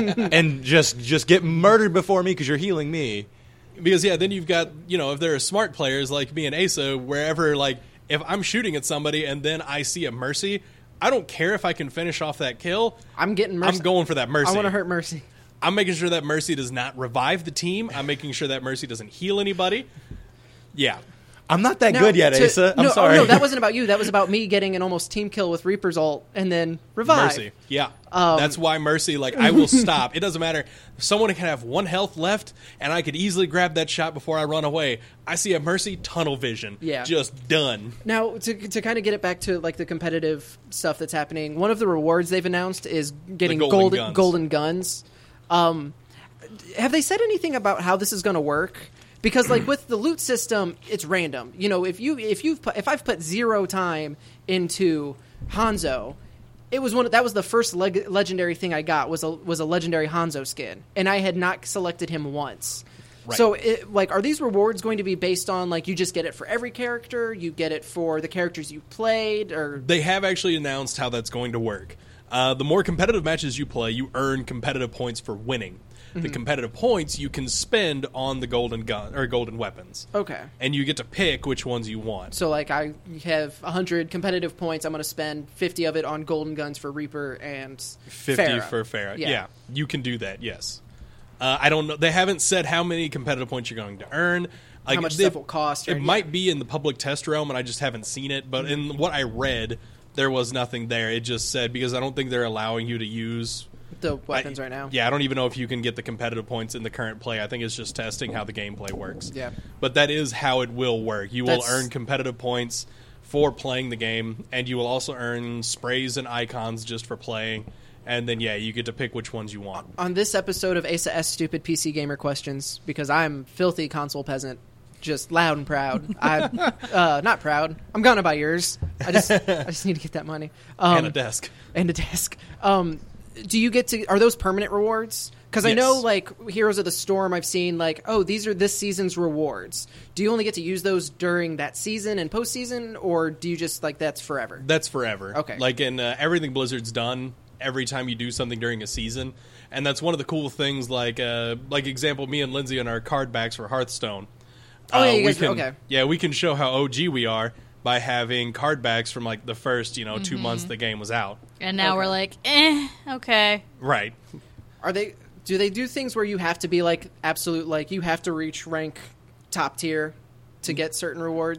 and just just get murdered before me because you're healing me? Because yeah, then you've got, you know, if there are smart players like me and Asa, wherever like if I'm shooting at somebody and then I see a Mercy, I don't care if I can finish off that kill. I'm getting Mercy. I'm going for that Mercy. I want to hurt Mercy. I'm making sure that Mercy does not revive the team. I'm making sure that Mercy doesn't heal anybody. Yeah. I'm not that Now, good yet, to- Asa. I'm no, sorry. Oh, no, that wasn't about you. That was about me getting an almost team kill with Reaper's ult and then revive. Mercy. Yeah. Um, That's why Mercy, like, I will stop. It doesn't matter. Someone can have one health left, and I could easily grab that shot before I run away. I see a Mercy, tunnel vision. Yeah. Just done. Now, to to kind of get it back to like the competitive stuff that's happening, one of the rewards they've announced is getting The golden golden guns. golden guns. Um, have they said anything about how this is going to work? Because like with the loot system, it's random. You know, if you if you've put, if I've put zero time into Hanzo, it was one of, that was the first leg, legendary thing I got was a was a legendary Hanzo skin, and I had not selected him once. Right. So, it, like, are these rewards going to be based on like you just get it for every character, you get it for the characters you played, or They have actually announced how that's going to work. Uh, the more competitive matches you play, you earn competitive points for winning. The competitive points you can spend on the golden gun or golden weapons. okay? And you get to pick which ones you want. So, like, I have one hundred competitive points. I'm going to spend fifty of it on golden guns for Reaper and fifty Farah. for Farah. Yeah. Yeah. You can do that, yes. Uh, I don't know. They haven't said how many competitive points you're going to earn. Like, How much they- stuff will cost, It right? might be in the public test realm, and I just haven't seen it. But in what I read, there was nothing there. It just said, because I don't think they're allowing you to use the weapons I- right now. Yeah, I don't even know if you can get the competitive points in the current play. I think it's just testing how the gameplay works. Yeah. But that is how it will work. You will That's- earn competitive points for playing the game, and you will also earn sprays and icons just for playing. And then, yeah, you get to pick which ones you want. On this episode of Asa S Stupid P C Gamer Questions, because I'm filthy console peasant, just loud and proud. I'm uh, not proud. I'm gonna buy yours. I just, I just need to get that money. Um, and a desk. and a desk. Um, do you get to? Are those permanent rewards? Because I Yes. know, like Heroes of the Storm, I've seen like, oh, these are this season's rewards. Do you only get to use those during that season and postseason, or do you just like that's forever? That's forever. Okay. Like in uh, everything Blizzard's done, every time you do something during a season. And that's one of the cool things, like, uh, like example, me and Lindsay on our card backs for Hearthstone. Oh, yeah, you we guys- can, okay. Yeah, we can show how O G we are by having card backs from, like, the first, you know, two months the game was out. And now Okay. we're like, eh, okay. Right. Are they? Do they do things where you have to be like absolute, like you have to reach rank top tier to get certain rewards?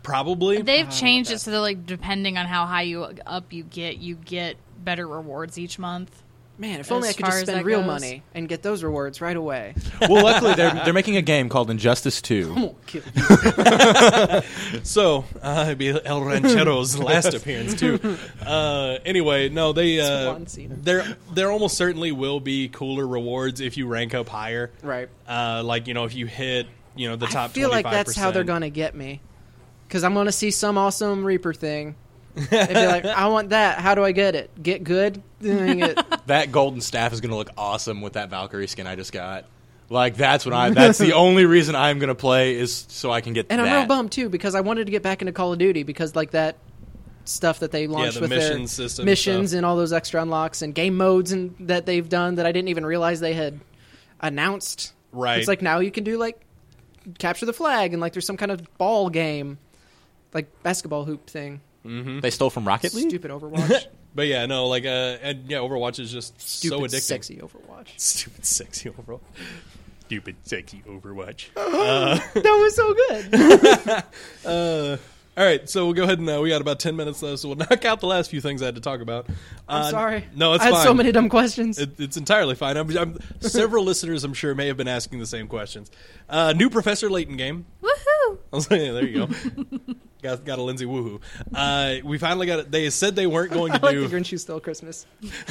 Probably. They've changed it so that, like, depending on how high you up you get, you get better rewards each month. Man, if only I As could far just as spend that real goes. money and get those rewards right away. Well, luckily they're they're making a game called Injustice two. I'm gonna kill you. So, uh, it'd be El Ranchero's last appearance, too. Uh, anyway, no, they, uh, Swan Cena. there, there almost certainly will be cooler rewards if you rank up higher. Right. Uh, like, you know, if you hit, you know, the top I feel like twenty-five percent. that's how they're going to get me. Because I'm going to see some awesome Reaper thing. And be like, I want that. How do I get it? Get good? Doing it. That golden staff is going to look awesome with that Valkyrie skin I just got. Like, that's what I. That's the only reason I'm going to play is so I can get And that. I'm real bummed, too, because I wanted to get back into Call of Duty because, like, that stuff that they launched the with mission their system and missions stuff. and all those extra unlocks and game modes and that they've done that I didn't even realize they had announced. Right. It's like now you can do, like, capture the flag and, like, there's some kind of ball game, like, basketball hoop thing. They stole from Rocket League? Stupid Overwatch. But yeah, no, like, uh, and yeah, Overwatch is just Stupid, so addicting. sexy Overwatch. Stupid, sexy Overwatch. Stupid, sexy Overwatch. That was so good. All right, so we'll go ahead and uh, we got about ten minutes left, so we'll knock out the last few things I had to talk about. I'm Uh, sorry. No, it's I had fine. so many dumb questions. It, it's entirely fine. I'm, I'm, several listeners, I'm sure, may have been asking the same questions. Uh, new Professor Layton game. Woohoo! I was like, yeah, there you go. got, got a Lindsay woohoo. Uh, we finally got it. They said they weren't going I to like do. the Grinch Who Stole Christmas.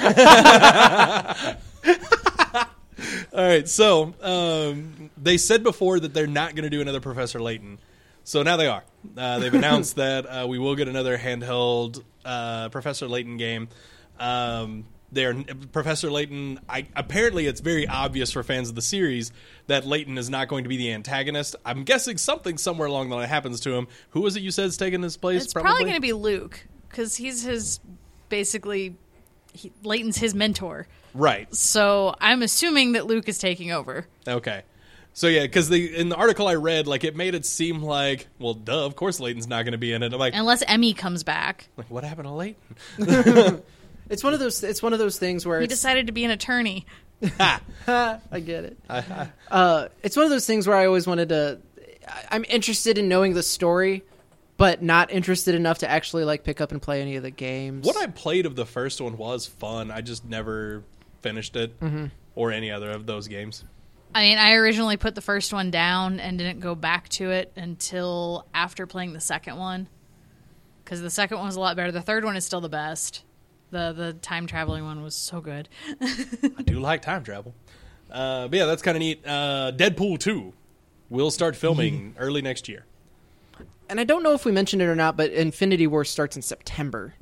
All right, so um, they said before that they're not going to do another Professor Layton. So now they are. Uh, they've announced that uh, we will get another handheld uh, Professor Layton game. Um, they're Professor Layton. I, apparently, it's very obvious for fans of the series that Layton is not going to be the antagonist. I'm guessing something somewhere along the line happens to him. Who was it you said is taking his place? It's probably, going to be Luke, because he's his, basically, he, Layton's his mentor. Right. So I'm assuming that Luke is taking over. Okay. So yeah, because in the article I read, like it made it seem like, well, duh, of course Layton's not going to be in it. I'm like, Unless Emmy comes back. like, what happened to Layton? It's one of those. It's one of those things where He it's, decided to be an attorney. Ha! I get it. Uh, it's one of those things where I always wanted to. I- I'm interested in knowing the story, but not interested enough to actually like pick up and play any of the games. What I played of the first one was fun. I just never finished it or any other of those games. I mean, I originally put the first one down and didn't go back to it until after playing the second one. Because the second one was a lot better. The third one is still the best. The the time traveling one was so good. I do like time travel. Uh, but yeah, that's kind of neat. Uh, Deadpool two will start filming early next year. And I don't know if we mentioned it or not, but Infinity War starts in September.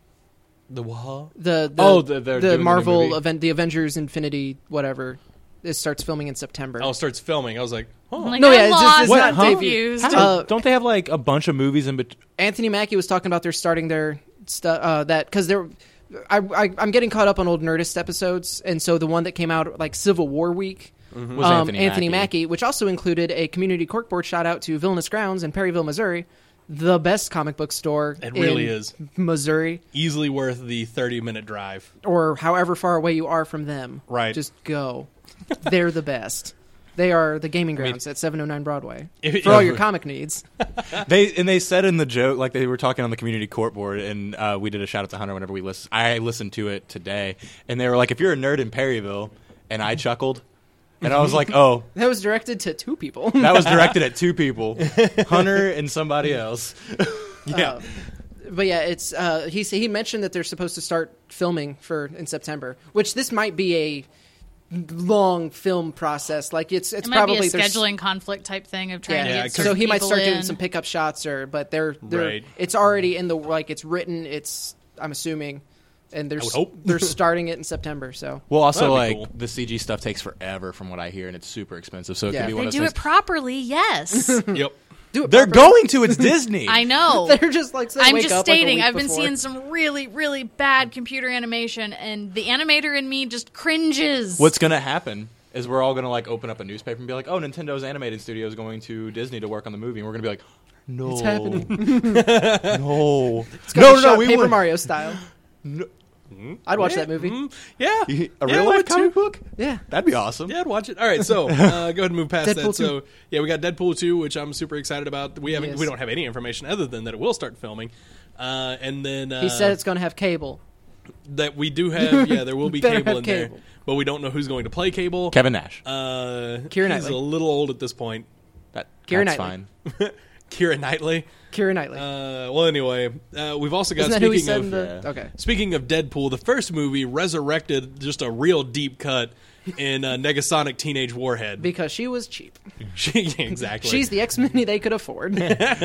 The what? The, the Oh, the- they're doing the the new Marvel movie. event, the Avengers Infinity whatever. It starts filming in September. Oh, it starts filming. I was like, oh. I'm like, No, I'm yeah, it's just- lost. it's What, I'm not huh? confused. How- Uh, don't they have like a bunch of movies in between? Anthony Mackie was talking about they're starting their stuff uh, that because they're. I, I, I'm getting caught up on old Nerdist episodes, and so the one that came out like Civil War week Was um, Anthony, Anthony Mackie. Mackie, which also included a community corkboard shout out to Villainous Grounds in Perryville, Missouri, the best comic book store. It really in is. Missouri, Easily worth the thirty minute drive. or however far away you are from them. Right. Just go. They're the best. They are the gaming grounds at seven oh nine Broadway If- for all your comic needs. They and they said in the joke, like they were talking on the community court board, and uh, we did a shout out to Hunter whenever we listen. I listened to it today, and they were like, "If you're a nerd in Perryville," and I chuckled, and I was like, "Oh, That was directed to two people. that was directed at two people, Hunter and somebody else." Yeah. But yeah, it's uh, he he mentioned that they're supposed to start filming for in September, which this might be a long film process. Like it's it's It might probably be a there's- scheduling conflict type thing of trying Yeah, to Yeah, get 'cause- so he might people start doing in. some pickup shots, or but they're they're Right. it's already in the like it's written. It's I'm assuming, and they're I would s- hope. they're starting it in September. So Well, also That'd be like cool. the C G stuff takes forever, from what I hear, and it's super expensive. So it Yeah. could be They one They of do those it things. properly, yes. Yep. do it. They're properly. going to. It's Disney. I know. They're just like so they I'm wake just up, like, a stating, week I've been before. seeing some really, really bad computer animation, and the animator in me just cringes. What's gonna happen is we're all gonna like open up a newspaper and be like, "Oh, Nintendo's animated studio is going to Disney to work on the movie," and we're gonna be like, "No, It's happening. no, It's gonna no, be no, shot we Paper want- Mario style. No. I'd watch Yeah, that movie. mm, yeah. A Yeah, real I life would comic too. book? Yeah. That'd be awesome. Yeah, I'd watch it. All right, so uh, go ahead and move past Deadpool that. So yeah, we got Deadpool two, which I'm super excited about. We haven't, Yes. we don't have any information other than that it will start filming, uh, and then uh, He said it's going to have cable. that we do have. Yeah, there will be Better Cable have in Cable. there, but we don't know who's going to play Cable. Kevin Nash. Uh, Keira he's Knightley. a little old at this point. That, Keira that's Knightley. fine. Keira Knightley. Keira Knightley. Uh, well, anyway, uh, we've also got Isn't that who he speaking said of in the... yeah. Okay. speaking of Deadpool, the first movie resurrected just a real deep cut in uh, Negasonic Teenage Warhead. Because she was cheap. She- exactly. She's the X-Men they could afford.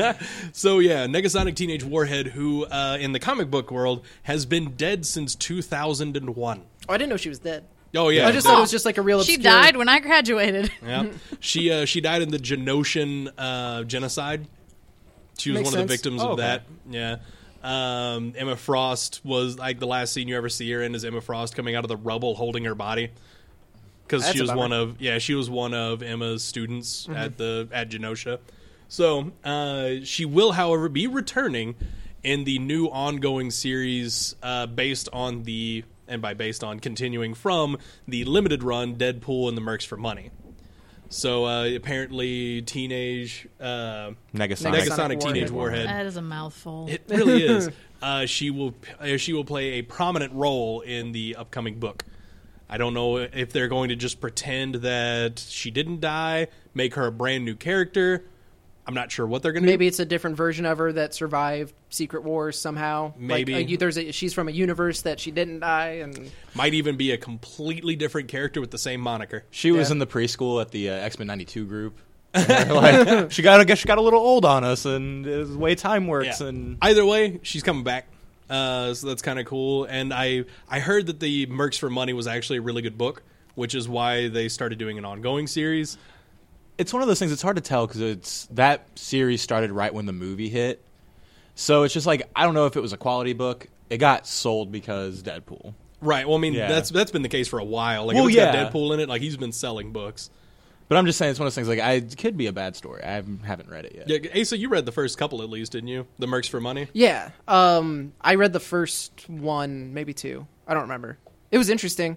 So yeah, Negasonic Teenage Warhead, who uh, in the comic book world has been dead since two thousand one. Oh, I didn't know she was dead. Oh yeah, I just thought it was just like a real She obscure... died when I graduated. yeah. She uh, she died in the Genoshan uh, genocide. She was Makes one of the sense. victims Oh, of okay. that. Yeah. Um, Emma Frost was like the last scene you ever see her in is Emma Frost coming out of the rubble holding her body. Because That's she a was bummer. one of yeah she was one of Emma's students Mm-hmm. at the at Genosha. So uh, she will, however, be returning in the new ongoing series uh, based on the and by based on continuing from the limited run Deadpool and the Mercs for Money. So uh, apparently, teenage uh, Negasonic. Negasonic Teenage Warhead. Warhead. That is a mouthful. It really is. Uh, she will uh, she will play a prominent role in the upcoming book. I don't know if they're going to just pretend that she didn't die, make her a brand new character. I'm not sure what they're going to Maybe do. it's a different version of her that survived Secret Wars somehow. Maybe. like, uh, you, there's a, she's from a universe that she didn't die, and Might even be a completely different character with the same moniker. She was Yeah. in the preschool at the uh, X Men ninety-two group. And they're like, she got, I guess she got a little old on us, and it's the way time works. Yeah. And Either way, she's coming back. Uh, so that's kind of cool. And I I heard that the Mercs for Money was actually a really good book, which is why they started doing an ongoing series. it's one of those things. It's hard to tell because it's that series started right when the movie hit. So it's just like I don't know if it was a quality book. It got sold because Deadpool. Right. Well, I mean, Yeah. that's that's been the case for a while. Like, Well, if it's yeah. got Deadpool in it, like he's been selling books. But I'm just saying it's one of those things. Like I, it could be a bad story. I haven't, haven't read it yet. Yeah, Asa, you read the first couple at least, didn't you? The Mercs for Money. yeah. Um, I read the first one, maybe two. I don't remember. It was interesting.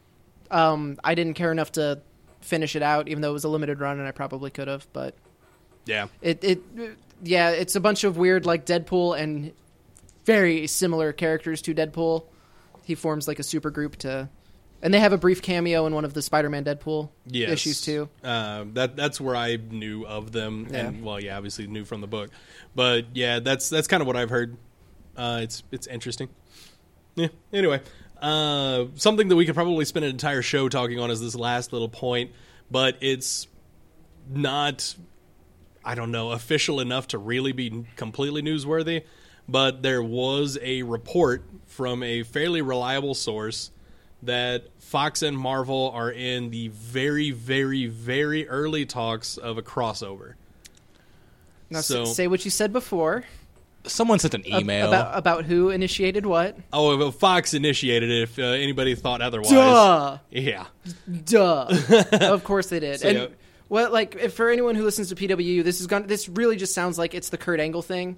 Um, I didn't care enough to finish it out, even though it was a limited run, and I probably could have. But Yeah. it, it, yeah, it's a bunch of weird like Deadpool and very similar characters to Deadpool. He forms like a super group to, and they have a brief cameo in one of the Spider-Man Deadpool Yes. issues too. Uh, that that's where I knew of them, Yeah. and well, yeah, obviously knew from the book. But yeah, that's that's kind of what I've heard. Uh, it's it's interesting. Yeah. Anyway, uh, something that we could probably spend an entire show talking on is this last little point, but it's not, I don't know, official enough to really be completely newsworthy. But there was a report from a fairly reliable source that Fox and Marvel are in the very, very, very early talks of a crossover. Now, s- So- say what you said before Someone sent an ab- email. about about who initiated what. Oh, well, Fox initiated it. If uh, anybody thought otherwise, Duh. yeah, Duh. Of course they did. So, and yeah. well, like if for anyone who listens to P W, this is going. This really just sounds like it's the Kurt Angle thing.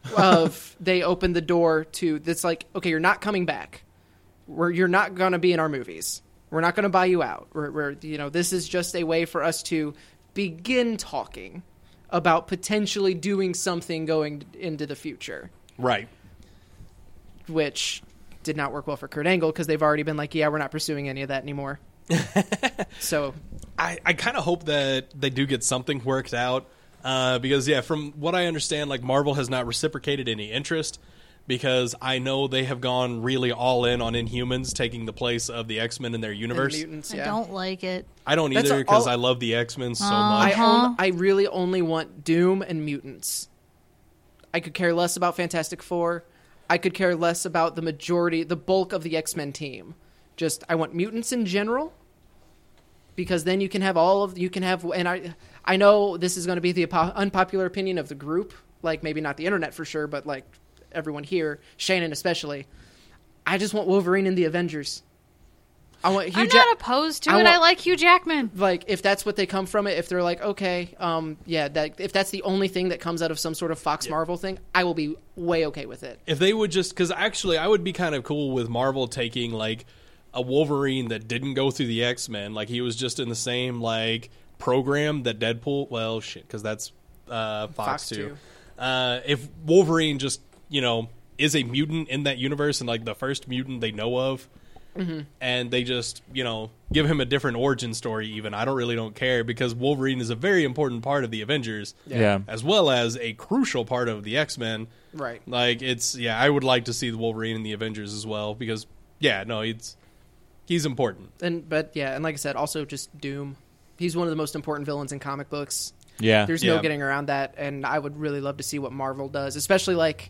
Of they opened the door to. That's like okay, you're not coming back. We're you're not going to be in our movies. We're not going to buy you out. We're, we're you know this is just a way for us to begin talking about potentially doing something going into the future, right. which did not work well for Kurt Angle because they've already been like, yeah, we're not pursuing any of that anymore. So I, I kind of hope that they do get something worked out uh, because, yeah, from what I understand, like Marvel has not reciprocated any interest because I know they have gone really all in on Inhumans taking the place of the X-Men in their and universe. mutants, I yeah. don't like it. I don't That's either a- because all- I love the X-Men so I much. Uh-huh. own, I really only want Doom and mutants. I could care less about Fantastic Four. I could care less about the majority, the bulk of the X-Men team. Just I want mutants in general, because then you can have all of you can have. And I, I know this is going to be the apo- unpopular opinion of the group, like maybe not the internet for sure, but like everyone here, Shannon especially. I just want Wolverine in the Avengers. I want Hugh I'm Jack- not opposed to I it. want- I like Hugh Jackman. like if that's what they come from it, if they're like, okay, um, yeah, that if that's the only thing that comes out of some sort of Fox Marvel thing, I will be way okay with it. If they would just, because actually I would be kind of cool with Marvel taking like a Wolverine that didn't go through the X-Men, like he was just in the same like program that Deadpool, well shit, because that's uh, Fox, Fox too. too. Uh, if Wolverine just, you know, is a mutant in that universe and like the first mutant they know of, mm-hmm. and they just, you know, give him a different origin story even, I don't really don't care, because Wolverine is a very important part of the Avengers, Yeah. yeah. as well as a crucial part of the X-Men. Right. Like, it's, yeah, I would like to see the Wolverine in the Avengers as well, because, yeah, no, it's, he's important. And but yeah, and like I said, also just Doom. He's one of the most important villains in comic books. Yeah. There's Yeah. no getting around that, and I would really love to see what Marvel does, especially like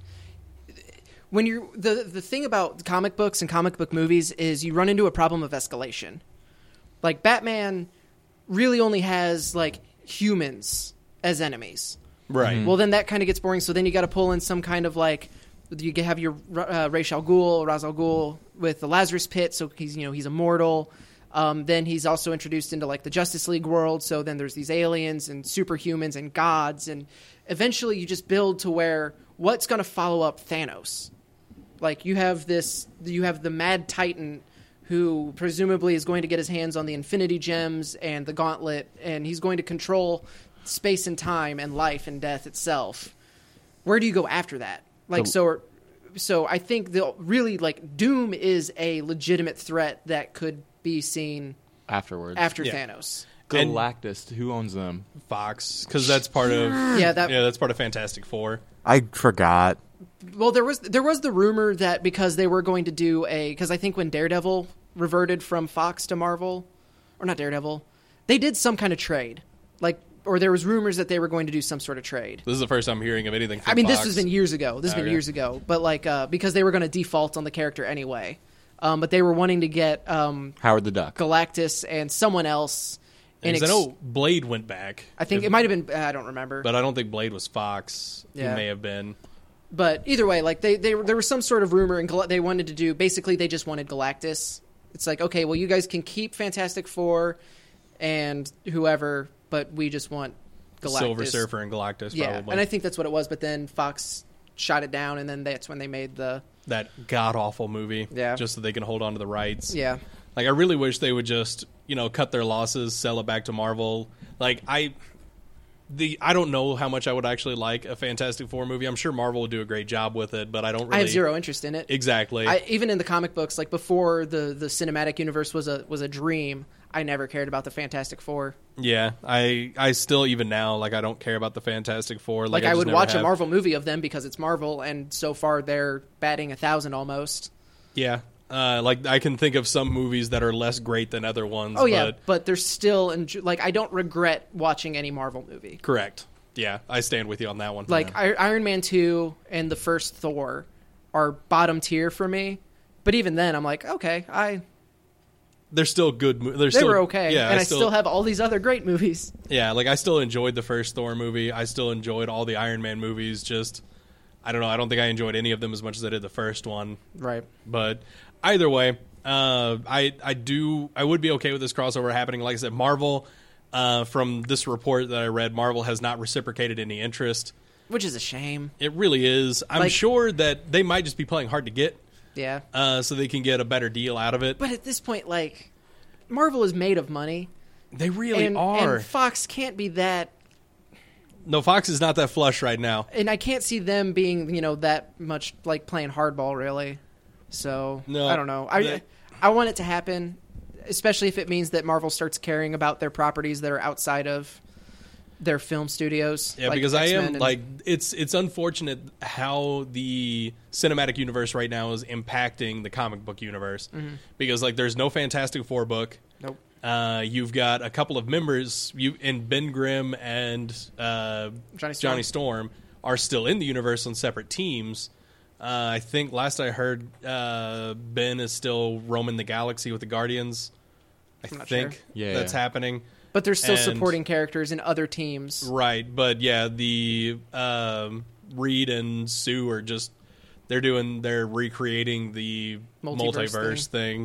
when you're the the thing about comic books and comic book movies is you run into a problem of escalation. Like Batman really only has like humans as enemies. Right. Well, then that kind of gets boring. So then you got to pull in some kind of like you have your uh, Ra's al Ghul, Ra's al Ghul with the Lazarus Pit, so he's you know he's immortal. Um, then he's also introduced into like the Justice League world. So then there's these aliens and superhumans and gods, and eventually you just build to where what's going to follow up Thanos. Like you have this, you have the Mad Titan, who presumably is going to get his hands on the Infinity Gems and the Gauntlet, and he's going to control space and time and life and death itself. Where do you go after that? Like The- so, so I think the really like Doom is a legitimate threat that could be seen Afterwards. after Yeah. Thanos. And- Galactus. Who owns them? Fox, because that's part of, Yeah, that. yeah, that's part of Fantastic Four. I forgot. Well, there was there was the rumor that because they were going to do a because I think when Daredevil reverted from Fox to Marvel, or not Daredevil, they did some kind of trade, like or there was rumors that they were going to do some sort of trade. This is the first time hearing of anything from I mean, Fox. this has been years ago. This has been Okay. years ago, but like uh, because they were going to default on the character anyway, um, but they were wanting to get um, Howard the Duck. Galactus and someone else. in Because ex- I know Blade went back. I think If- it might have been. I don't remember. But I don't think Blade was Fox. Yeah. He may have been. But either way, like they, they there was some sort of rumor, and Gal- they wanted to do. Basically, they just wanted Galactus. It's like, okay, well, you guys can keep Fantastic Four and whoever, but we just want Galactus. Silver Surfer and Galactus, yeah, probably. and I think that's what it was. But then Fox shot it down, and then that's when they made the that god-awful movie. Yeah. Just so they can hold on to the rights. yeah. Like, I really wish they would just, you know, cut their losses, sell it back to Marvel. Like, I... The I don't know how much I would actually like a Fantastic Four movie. I'm sure Marvel would do a great job with it, but I don't really... I have zero interest in it. Exactly. I, even in the comic books, like before the, the cinematic universe was a was a dream, I never cared about the Fantastic Four. yeah, I I still, even now, like, I don't care about the Fantastic Four. Like, Like, I, just would never watch have. a Marvel movie of them because it's Marvel, and so far they're batting a thousand almost. Yeah. Uh, like, I can think of some movies that are less great than other ones. Oh yeah, but but there's still enjo- like I don't regret watching any Marvel movie. correct. Yeah, I stand with you on that one. Like I- Iron Man two and the first Thor are bottom tier for me. But even then, I'm like, okay, I they're still good. mo- They're they still, were okay, Yeah, and I still, have all these other great movies. Yeah, like I still enjoyed the first Thor movie. I still enjoyed all the Iron Man movies. Just, I don't know. I don't think I enjoyed any of them as much as I did the first one. Right. But either way, uh, I I do I would be okay with this crossover happening. Like I said, Marvel. Uh, from this report that I read, Marvel has not reciprocated any interest. Which is a shame. It really is. I'm Like- sure that they might just be playing hard to get, Yeah. uh, so they can get a better deal out of it. But at this point, like, Marvel is made of money. They really and, are. and Fox can't be that. No, Fox is not that flush right now. And I can't see them being, you know, that much, like, playing hardball, really. So, No, I don't know. I, they- I want it to happen, especially if it means that Marvel starts caring about their properties that are outside of their film studios. Yeah, like because I X-Men am and- like it's it's unfortunate how the cinematic universe right now is impacting the comic book universe. Mm-hmm. Because like there's no Fantastic Four book. Nope. Uh, you've got a couple of members, you and Ben Grimm and uh, Johnny Storm. Johnny Storm are still in the universe on separate teams. Uh, I think last I heard, uh, Ben is still roaming the galaxy with the Guardians. I I'm not think sure. Yeah, that's yeah. happening. But they're still and- supporting characters in other teams. Right, but yeah, the um, Reed and Sue are just they're doing they're recreating the Multiverse multiverse, thing.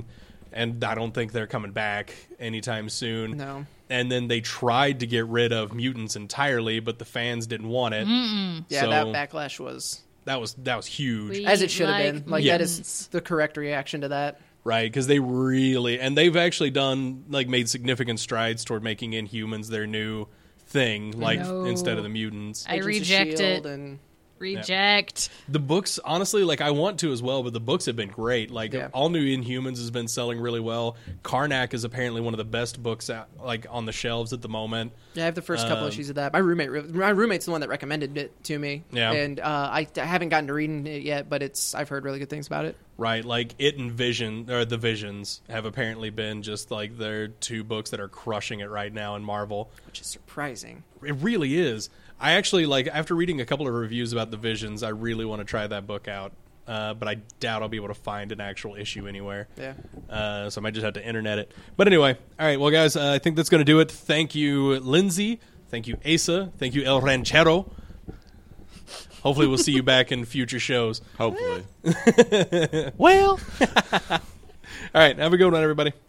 and I don't think they're coming back anytime soon. No. And then they tried to get rid of mutants entirely, but the fans didn't want it. Mm-mm. Yeah, So- that backlash was That was that was huge. We as it should have like been. Like Yeah. that is the correct reaction to that. Right, because they really, and they've actually done, like, made significant strides toward making Inhumans their new thing, like, No. instead of the mutants. I Agents of reject S H I E L it. D And Reject. The books, honestly, like, I want to as well, but the books have been great. Like, Yeah. All New Inhumans has been selling really well. Karnak is apparently one of the best books, out, like, on the shelves at the moment. yeah, I have the first couple Um, issues of that. My roommate, re- my roommate's the one that recommended it to me. Yeah. and uh, I, I haven't gotten to reading it yet, but it's I've heard really good things about it. Right, like, it and Vision, or the Visions, have apparently been just, like, their two books that are crushing it right now in Marvel. Which is surprising. It really is. I actually, like, after reading a couple of reviews about the Visions, I really want to try that book out. Uh, but I doubt I'll be able to find an actual issue anywhere. Yeah. Uh, so I might just have to internet it. But anyway, all right, well, guys, uh, I think that's going to do it. Thank you, Lindsay. Thank you, Asa. Thank you, El Ranchero. Hopefully we'll see you back in future shows. Hopefully. Well. All right, have a good one, everybody.